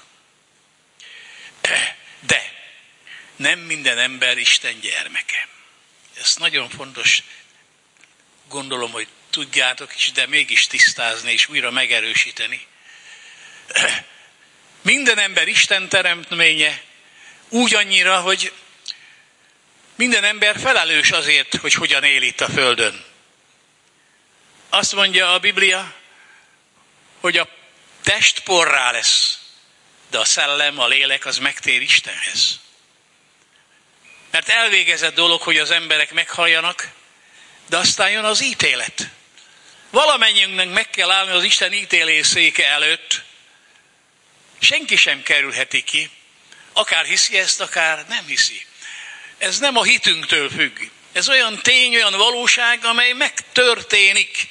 Speaker 2: De nem minden ember Isten gyermeke. Ez nagyon fontos, gondolom, hogy tudjátok is, de mégis tisztázni és újra megerősíteni. Minden ember Isten teremtménye, úgy annyira, hogy minden ember felelős azért, hogy hogyan él itt a földön. Azt mondja a Biblia, hogy a test porrá lesz, de a szellem, a lélek az megtér Istenhez. Mert elvégezett dolog, hogy az emberek meghalljanak, de aztán jön az ítélet. Valamennyiünknek meg kell állni az Isten ítélésszéke előtt. Senki sem kerülheti ki. Akár hiszi ezt, akár nem hiszi. Ez nem a hitünktől függ. Ez olyan tény, olyan valóság, amely megtörténik.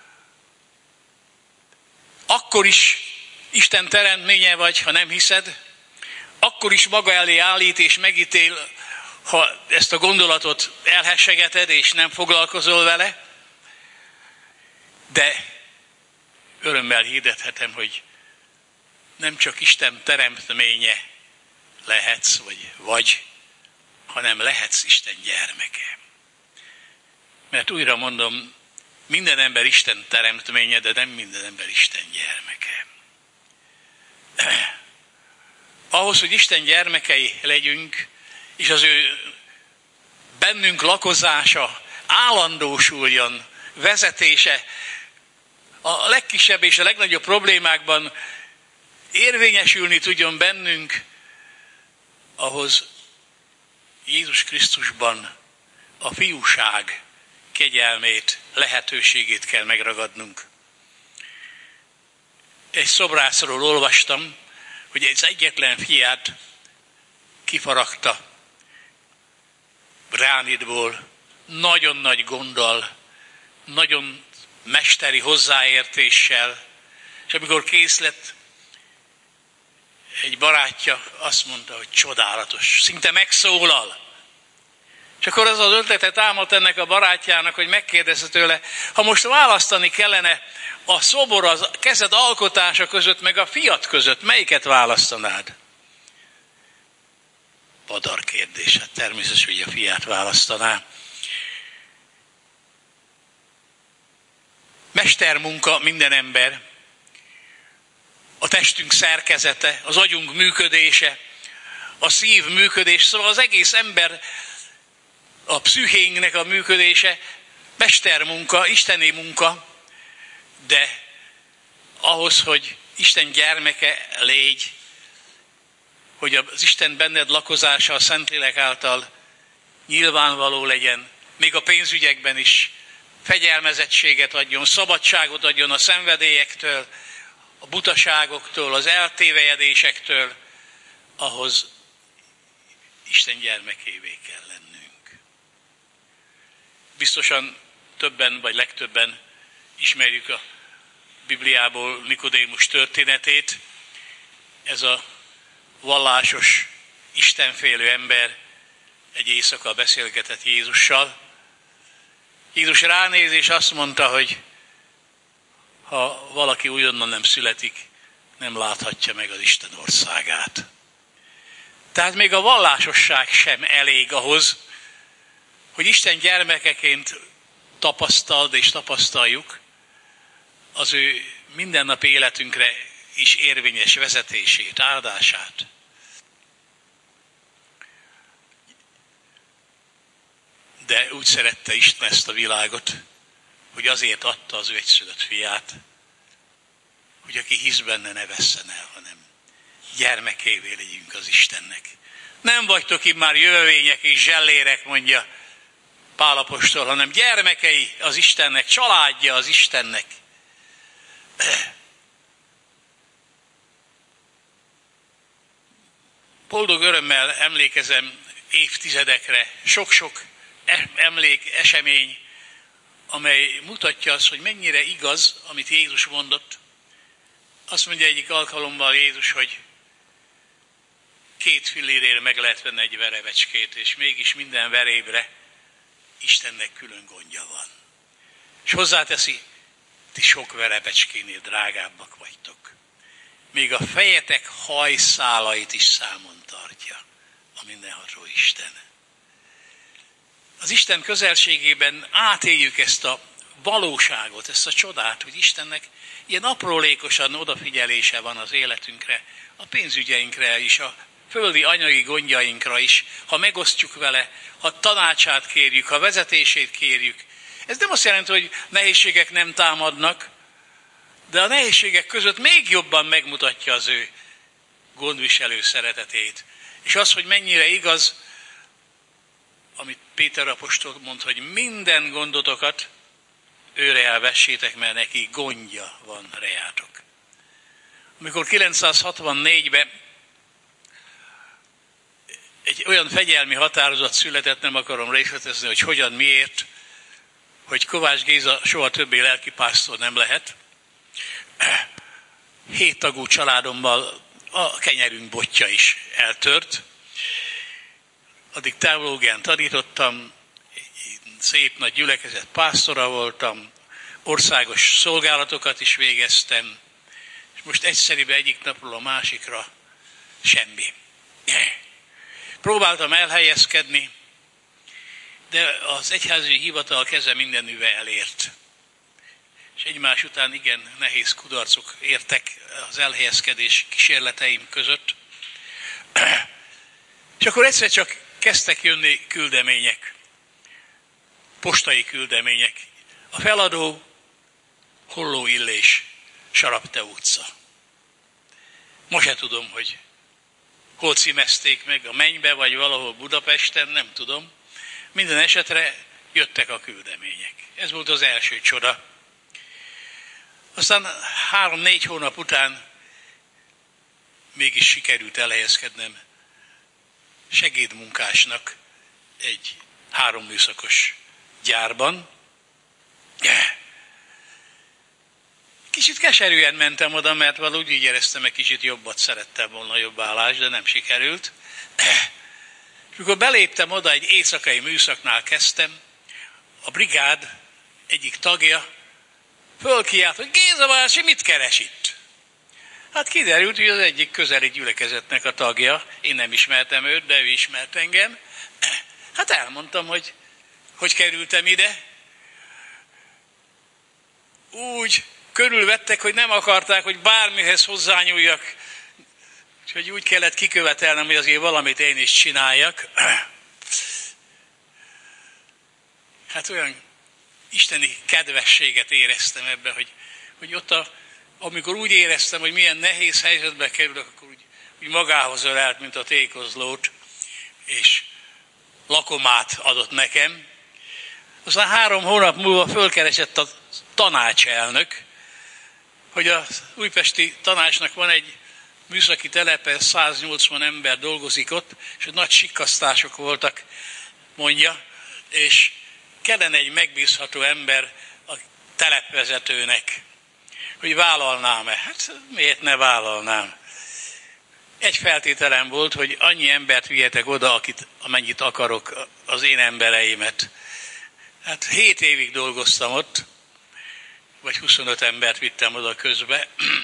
Speaker 2: Akkor is Isten teremtménye vagy, ha nem hiszed. Akkor is maga elé állít és megítél, ha ezt a gondolatot elhessegeted és nem foglalkozol vele. De örömmel hirdethetem, hogy nem csak Isten teremtménye lehetsz, vagy, hanem lehetsz Isten gyermeke. Mert újra mondom, minden ember Isten teremtménye, de nem minden ember Isten gyermeke. Ahhoz, hogy Isten gyermekei legyünk, és az ő bennünk lakozása állandósuljon, vezetése a legkisebb és a legnagyobb problémákban érvényesülni tudjon bennünk, ahhoz Jézus Krisztusban a fiúság kegyelmét, lehetőségét kell megragadnunk. Egy szobrászról olvastam, hogy egy egyetlen fiát kifaragta gránitból, nagyon nagy gonddal, nagyon mesteri hozzáértéssel, és amikor kész lett, egy barátja azt mondta, hogy csodálatos, szinte megszólal. És akkor az az ötlete támadt ennek a barátjának, hogy megkérdezte tőle, ha most választani kellene a szobor, a kezed alkotása között, meg a fiat között, melyiket választanád? Padar kérdés, hát természetesen, hogy a fiát választaná. Mestermunka minden ember, a testünk szerkezete, az agyunk működése, a szív működése, szóval az egész ember, a pszichénknek a működése mestermunka, isteni munka, de ahhoz, hogy Isten gyermeke légy, hogy az Isten benned lakozása a Szentlélek által nyilvánvaló legyen, még a pénzügyekben is fegyelmezettséget adjon, szabadságot adjon a szenvedélyektől, a butaságoktól, az eltévejedésektől, ahhoz Isten gyermekévé kell lennünk. Biztosan többen, vagy legtöbben ismerjük a Bibliából Nikodémus történetét. Ez a vallásos, istenfélő ember egy éjszaka beszélgetett Jézussal. Jézus ránéz és azt mondta, hogy ha valaki újonnan nem születik, nem láthatja meg az Isten országát. Tehát még a vallásosság sem elég ahhoz, hogy Isten gyermekeként tapasztald és tapasztaljuk az ő mindennapi életünkre is érvényes vezetését, áldását. De úgy szerette Isten ezt a világot, hogy azért adta az ő egyszülött fiát, hogy aki hisz benne, ne vesszen el, hanem gyermekévé legyünk az Istennek. Nem vagytok immár jövevények és zsellérek, mondja Pál apostol, hanem gyermekei az Istennek, családja az Istennek. Boldog örömmel emlékezem évtizedekre, sok-sok esemény, amely mutatja azt, hogy mennyire igaz, amit Jézus mondott. Azt mondja egyik alkalommal Jézus, hogy 2 fillérért meg lehet venni egy verevecskét, és mégis minden verébre Istennek külön gondja van. És hozzáteszi, ti sok verevecskénél drágábbak vagytok. Még a fejetek hajszálait is számon tartja a mindenható Isten. Az Isten közelségében átéljük ezt a valóságot, ezt a csodát, hogy Istennek ilyen aprólékosan odafigyelése van az életünkre, a pénzügyeinkre is, a földi anyagi gondjainkra is, ha megosztjuk vele, ha tanácsát kérjük, ha vezetését kérjük. Ez nem azt jelenti, hogy nehézségek nem támadnak, de a nehézségek között még jobban megmutatja az ő gondviselő szeretetét. És az, hogy mennyire igaz, amit Péter apostol mond, hogy minden gondotokat őre elvessétek, mert neki gondja van rejátok. Amikor 964-ben egy olyan fegyelmi határozat született, nem akarom részletezni, hogy hogyan, miért, hogy Kovács Géza soha többé lelkipásztor nem lehet. 7 tagú családommal a kenyerünk botja is eltört. Addig teológián tanítottam, szép nagy gyülekezet pásztora voltam, országos szolgálatokat is végeztem, és most egyszerűen egyik napról a másikra semmi. Próbáltam elhelyezkedni, de az egyházi hivatal keze mindenüve elért. És egymás után igen nehéz kudarcok értek az elhelyezkedés kísérleteim között. És akkor egyszer csak kezdtek jönni küldemények, postai küldemények. A feladó Holló Illés, Sarapte utca. Most se tudom, hogy hol címezték meg, a Mennybe vagy valahol Budapesten, nem tudom. Minden esetre jöttek a küldemények. Ez volt az első csoda. Aztán 3-4 hónap után mégis sikerült elhelyezkednem segédmunkásnak egy 3 műszakos gyárban. Kicsit keserűen mentem oda, mert valahogy úgy éreztem, egy kicsit jobbat szerettem volna, jobb állás, de nem sikerült. És amikor beléptem oda, egy éjszakai műszaknál kezdtem, a brigád egyik tagja fölkiált, hogy Géza bácsi, mit keres itt? Hát kiderült, hogy az egyik közeli gyülekezetnek a tagja, én nem ismertem őt, de ő ismert engem. Hát elmondtam, hogy kerültem ide. Úgy körülvettek, hogy nem akarták, hogy bármihez hozzányúljak. Úgyhogy úgy kellett kikövetelnem, hogy azért valamit én is csináljak. Hát olyan isteni kedvességet éreztem ebben, hogy ott amikor úgy éreztem, hogy milyen nehéz helyzetbe kerülök, akkor úgy magához ölelt, mint a tékozlót, és lakomát adott nekem. Aztán 3 hónap múlva fölkeresett a tanácselnök, hogy az újpesti tanácsnak van egy műszaki telepe, 180 ember dolgozik ott, és nagy sikkasztások voltak, mondja, és kellene egy megbízható ember a telepvezetőnek, hogy vállalnám-e. Hát miért ne vállalnám? Egy feltételem volt, hogy annyi embert vihetek oda, amennyit akarok, az én embereimet. Hát 7 évig dolgoztam ott, vagy 25 embert vittem oda közbe.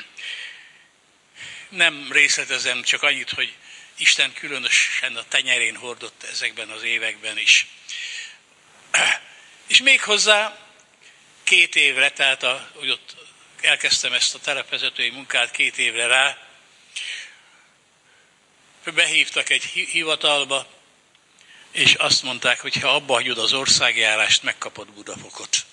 Speaker 2: Nem részletezem, csak annyit, hogy Isten különösen a tenyerén hordott ezekben az években is. És még hozzá 2 évre, tehát hogy ott elkezdtem ezt a telepvezetői munkát 2 évre rá, behívtak egy hivatalba, és azt mondták, hogy ha abba hagyod az országjárást, megkapod Budafokot.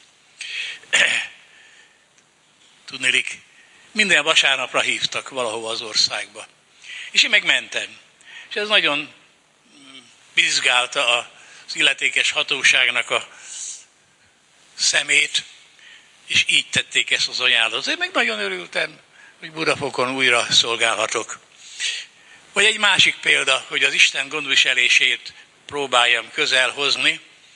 Speaker 2: Tudnélik, minden vasárnapra hívtak valahova az országba. És én megmentem. És ez nagyon bizgálta az illetékes hatóságnak a szemét, és így tették ezt az ajánlatot. Én meg nagyon örültem, hogy Budafokon újra szolgálhatok. Vagy egy másik példa, hogy az Isten gondviselését próbáljam közel hozni.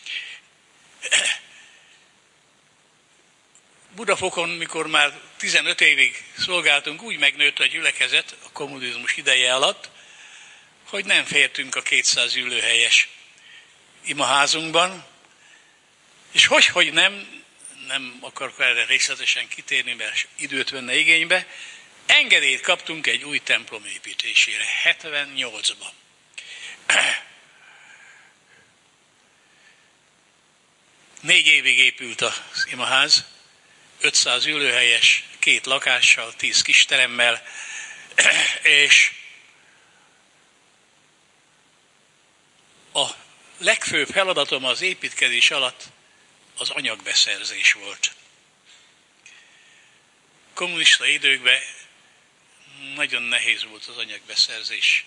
Speaker 2: Budafokon, mikor már 15 évig szolgáltunk, úgy megnőtt a gyülekezet a kommunizmus ideje alatt, hogy nem fértünk a 200 ülőhelyes imaházunkban, és hogy nem akarok erre részletesen kitérni, mert időt venne igénybe, engedélyt kaptunk egy új templom építésére, 78-ban. Négy évig épült az imaház, 500 ülőhelyes, 2 lakással, 10 kisteremmel, és a legfőbb feladatom az építkezés alatt az anyagbeszerzés volt. Kommunista időkben nagyon nehéz volt az anyagbeszerzés.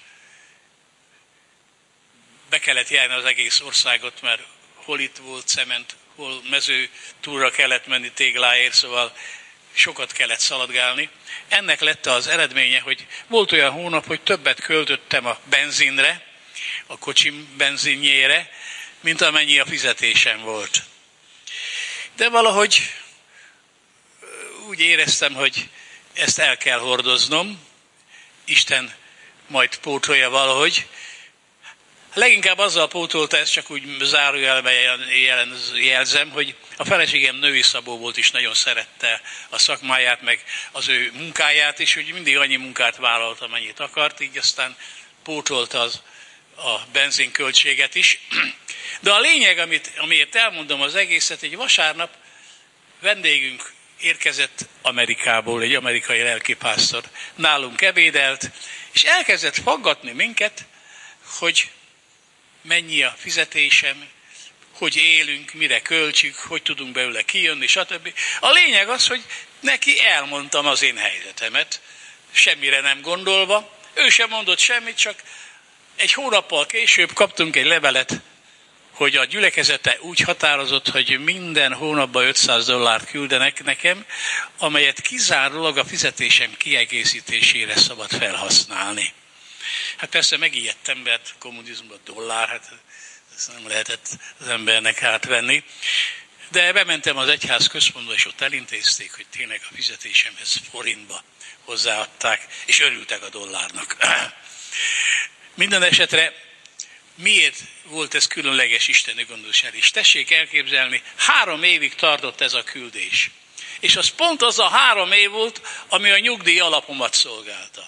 Speaker 2: Be kellett járni az egész országot, mert hol itt volt cement, hol mező túlra kellett menni tégláért, szóval sokat kellett szaladgálni. Ennek lett az eredménye, hogy volt olyan hónap, hogy többet költöttem a benzinre, a kocsim benzinjére, mint amennyi a fizetésem volt. De valahogy úgy éreztem, hogy ezt el kell hordoznom, Isten majd pótolja valahogy. Leginkább azzal pótolta, ezt csak úgy zárójelben jelzem, hogy a feleségem női szabó volt, és nagyon szerette a szakmáját, meg az ő munkáját, és hogy mindig annyi munkát vállalt, amennyit akart, így aztán pótolta a benzinköltséget is. De a lényeg, amiért elmondom az egészet, egy vasárnap vendégünk érkezett Amerikából, egy amerikai lelkipásztor, nálunk ebédelt, és elkezdett faggatni minket, hogy mennyi a fizetésem, hogy élünk, mire költsük, hogy tudunk belőle kijönni, stb. A lényeg az, hogy neki elmondtam az én helyzetemet, semmire nem gondolva. Ő sem mondott semmit, csak egy hónappal később kaptunk egy levelet hogy a gyülekezete úgy határozott, hogy minden hónapban $500 küldenek nekem, amelyet kizárólag a fizetésem kiegészítésére szabad felhasználni. Hát persze megijedtem, mert kommunizmusban dollár, hát ezt nem lehetett az embernek átvenni. De bementem az egyház központba, és ott elintézték, hogy tényleg a fizetésemhez forintba hozzáadták, és örültek a dollárnak. Minden esetre miért volt ez különleges isteni gondoskodás? Tessék elképzelni, 3 évig tartott ez a küldés. És az pont az a 3 év volt, ami a nyugdíj alapomat szolgálta.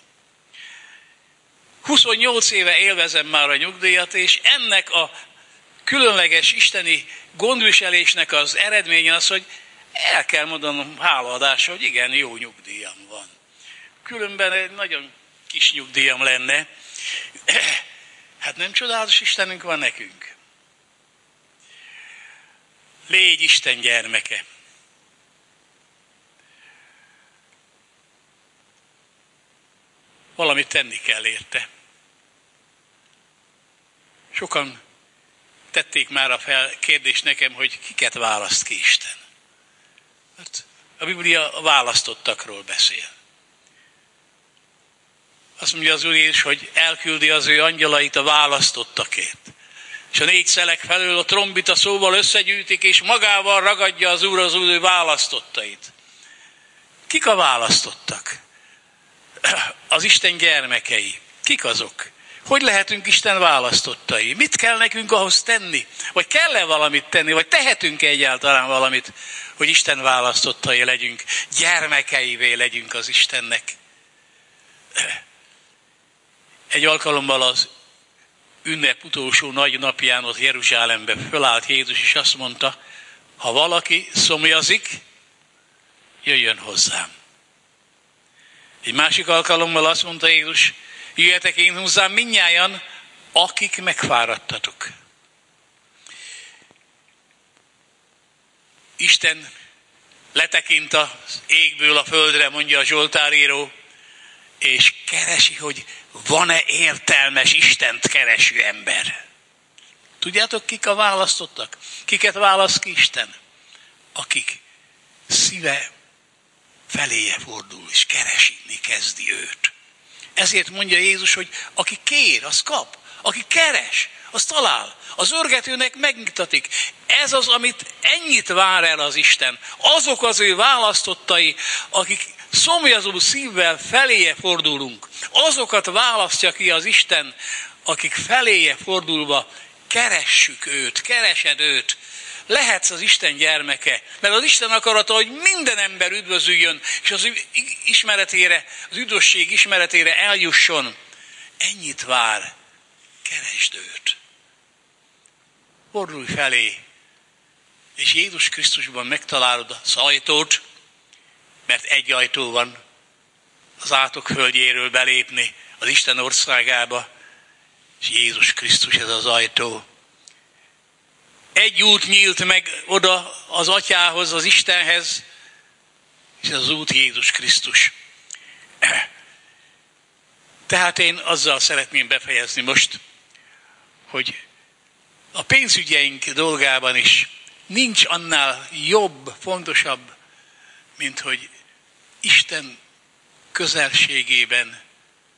Speaker 2: 28 éve élvezem már a nyugdíjat, és ennek a különleges isteni gondviselésnek az eredménye az, hogy el kell mondanom hálaadásra, hogy igen, jó nyugdíjam van. Különben egy nagyon kis nyugdíjam lenne. Hát nem csodálatos Istenünk van nekünk? Légy Isten gyermeke. Valamit tenni kell érte. Sokan tették már a kérdést nekem, hogy kiket választ ki Isten. Mert a Biblia a választottakról beszél. Azt mondja az Úr Jézus, hogy elküldi az ő angyalait a választottakért. És a 4 szelek felől a trombita szóval összegyűjtik, és magával ragadja az Úr az ő választottait. Kik a választottak? Az Isten gyermekei. Kik azok? Hogy lehetünk Isten választottai? Mit kell nekünk ahhoz tenni? Vagy kell-e valamit tenni? Vagy tehetünk-e egyáltalán valamit, hogy Isten választottai legyünk? Gyermekeivé legyünk az Istennek. Egy alkalommal az ünnep utolsó nagy napján ott Jeruzsálembe fölállt Jézus, és azt mondta, ha valaki szomjazik, jöjjön hozzám. Egy másik alkalommal azt mondta Jézus, jöjjetek én hozzám mindnyájan, akik megfáradtatok. Isten letekint az égből a földre, mondja a Zsoltáríró, és keresi, hogy van-e értelmes Istent kereső ember. Tudjátok, kik a választottak? Kiket választ ki Isten? Akik szíve feléje fordul, és keresni kezdi őt. Ezért mondja Jézus, hogy aki kér, az kap. Aki keres, az talál. Az örgetőnek megnyitatik. Ez az, amit ennyit vár el az Isten. Azok az ő választottai, akik szomjazó szívvel feléje fordulunk. Azokat választja ki az Isten, akik feléje fordulva keressük őt, keresed őt. Lehetsz az Isten gyermeke, mert az Isten akarata, hogy minden ember üdvözüljön, és az ismeretére, az üdvösség ismeretére eljusson. Ennyit vár, keresd őt. Fordulj felé, és Jézus Krisztusban megtalálod az ajtót, mert egy ajtó van az átok földjéről belépni az Isten országába, és Jézus Krisztus ez az ajtó. Egy út nyílt meg oda az Atyához, az Istenhez, és az út Jézus Krisztus. Tehát én azzal szeretném befejezni most, hogy a pénzügyeink dolgában is nincs annál jobb, fontosabb, mint hogy Isten közelségében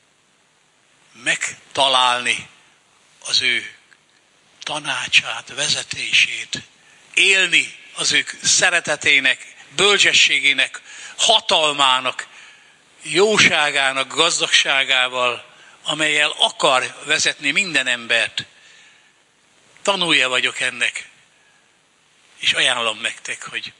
Speaker 2: megtalálni az ő tanácsát, vezetését, élni az ő szeretetének, bölcsességének, hatalmának, jóságának, gazdagságával, amellyel akar vezetni minden embert. Tanulja vagyok ennek, és ajánlom nektek, hogy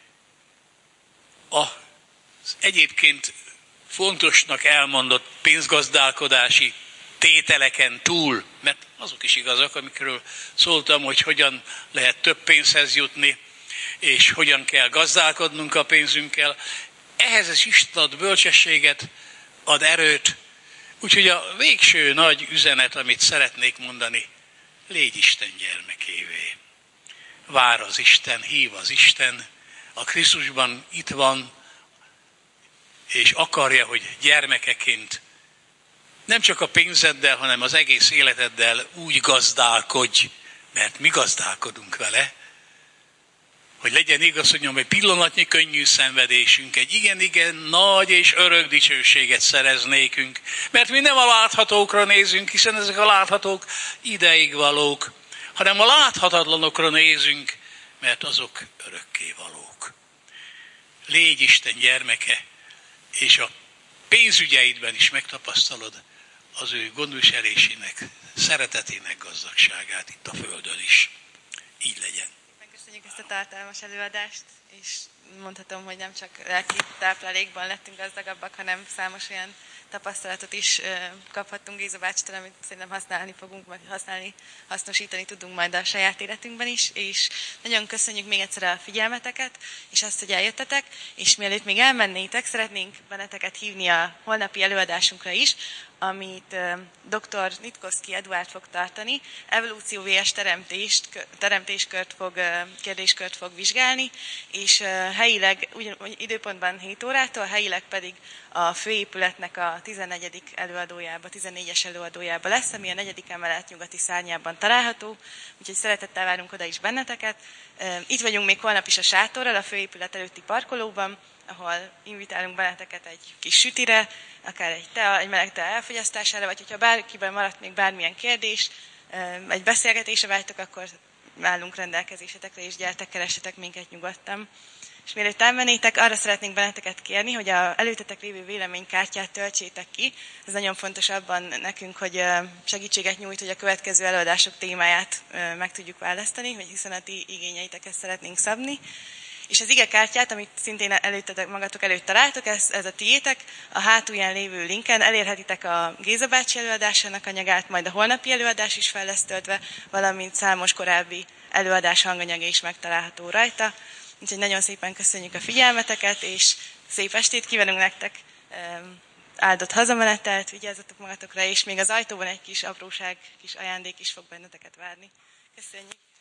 Speaker 2: az egyébként fontosnak elmondott pénzgazdálkodási tételeken túl, mert azok is igazak, amikről szóltam, hogy hogyan lehet több pénzhez jutni, és hogyan kell gazdálkodnunk a pénzünkkel. Ehhez az Isten ad bölcsességet, ad erőt. Úgyhogy a végső nagy üzenet, amit szeretnék mondani, légy Isten gyermekévé. Vár az Isten, hív az Isten, a Krisztusban itt van, és akarja, hogy gyermekeként nem csak a pénzeddel, hanem az egész életeddel úgy gazdálkodj, mert mi gazdálkodunk vele, hogy legyen igaz, hogy egy pillanatnyi könnyű szenvedésünk, egy igen nagy és örök dicsőséget szerez nékünk, mert mi nem a láthatókra nézünk, hiszen ezek a láthatók ideig valók, hanem a láthatatlanokra nézünk, mert azok örökké valók. Légy Isten gyermeke, és a pénzügyeidben is megtapasztalod az ő gondviselésének, szeretetének gazdagságát itt a földön is. Így legyen.
Speaker 1: Köszönjük ezt a tartalmas előadást, és mondhatom, hogy nem csak lelki táplálékban lettünk gazdagabbak, hanem számos olyan tapasztalatot is kaphattunk Géza bácsitól, amit szerintem használni fogunk, vagy hasznosítani tudunk majd a saját életünkben is, és nagyon köszönjük még egyszer a figyelmeteket, és azt, hogy eljöttetek, és mielőtt még elmennétek, szeretnénk benneteket hívni a holnapi előadásunkra is, amit dr. Nitkoszky Eduárd fog tartani, evolúció vs. kérdéskört fog vizsgálni, és helyileg, időpontban 7 órától, helyileg pedig a főépületnek a 14. előadójába, 14-es előadójába lesz, ami a 4. emelet nyugati szárnyában található, úgyhogy szeretettel várunk oda is benneteket. Itt vagyunk még holnap is a sátorral, a főépület előtti parkolóban, ahol invitálunk benneteket egy kis sütire, akár egy meleg tea elfogyasztására, vagy hogyha bárkiben maradt még bármilyen kérdés, egy beszélgetésre vágytok, akkor állunk rendelkezésetekre, és gyertek, keressetek minket nyugodtan. És mielőtt elmennétek, arra szeretnénk benneteket kérni, hogy az előttetek lévő véleménykártyát töltsétek ki. Ez nagyon fontos abban nekünk, hogy segítséget nyújt, hogy a következő előadások témáját meg tudjuk választani, hogy hiszen a ti igényeitekhez szeretnénk szabni. És az igekártyát, amit szintén előttetek magatok előtt találtok, ez a tiétek, a hátulján lévő linken elérhetitek a Géza bácsi előadásának anyagát, majd a holnapi előadás is fel lesz töltve, valamint számos korábbi előadás hanganyagja is megtalálható rajta. Úgyhogy nagyon szépen köszönjük a figyelmeteket, és szép estét kívánunk nektek, áldott hazamenetelt, vigyázzatok magatokra, és még az ajtóban egy kis apróság, kis ajándék is fog benneteket várni. Köszönjük!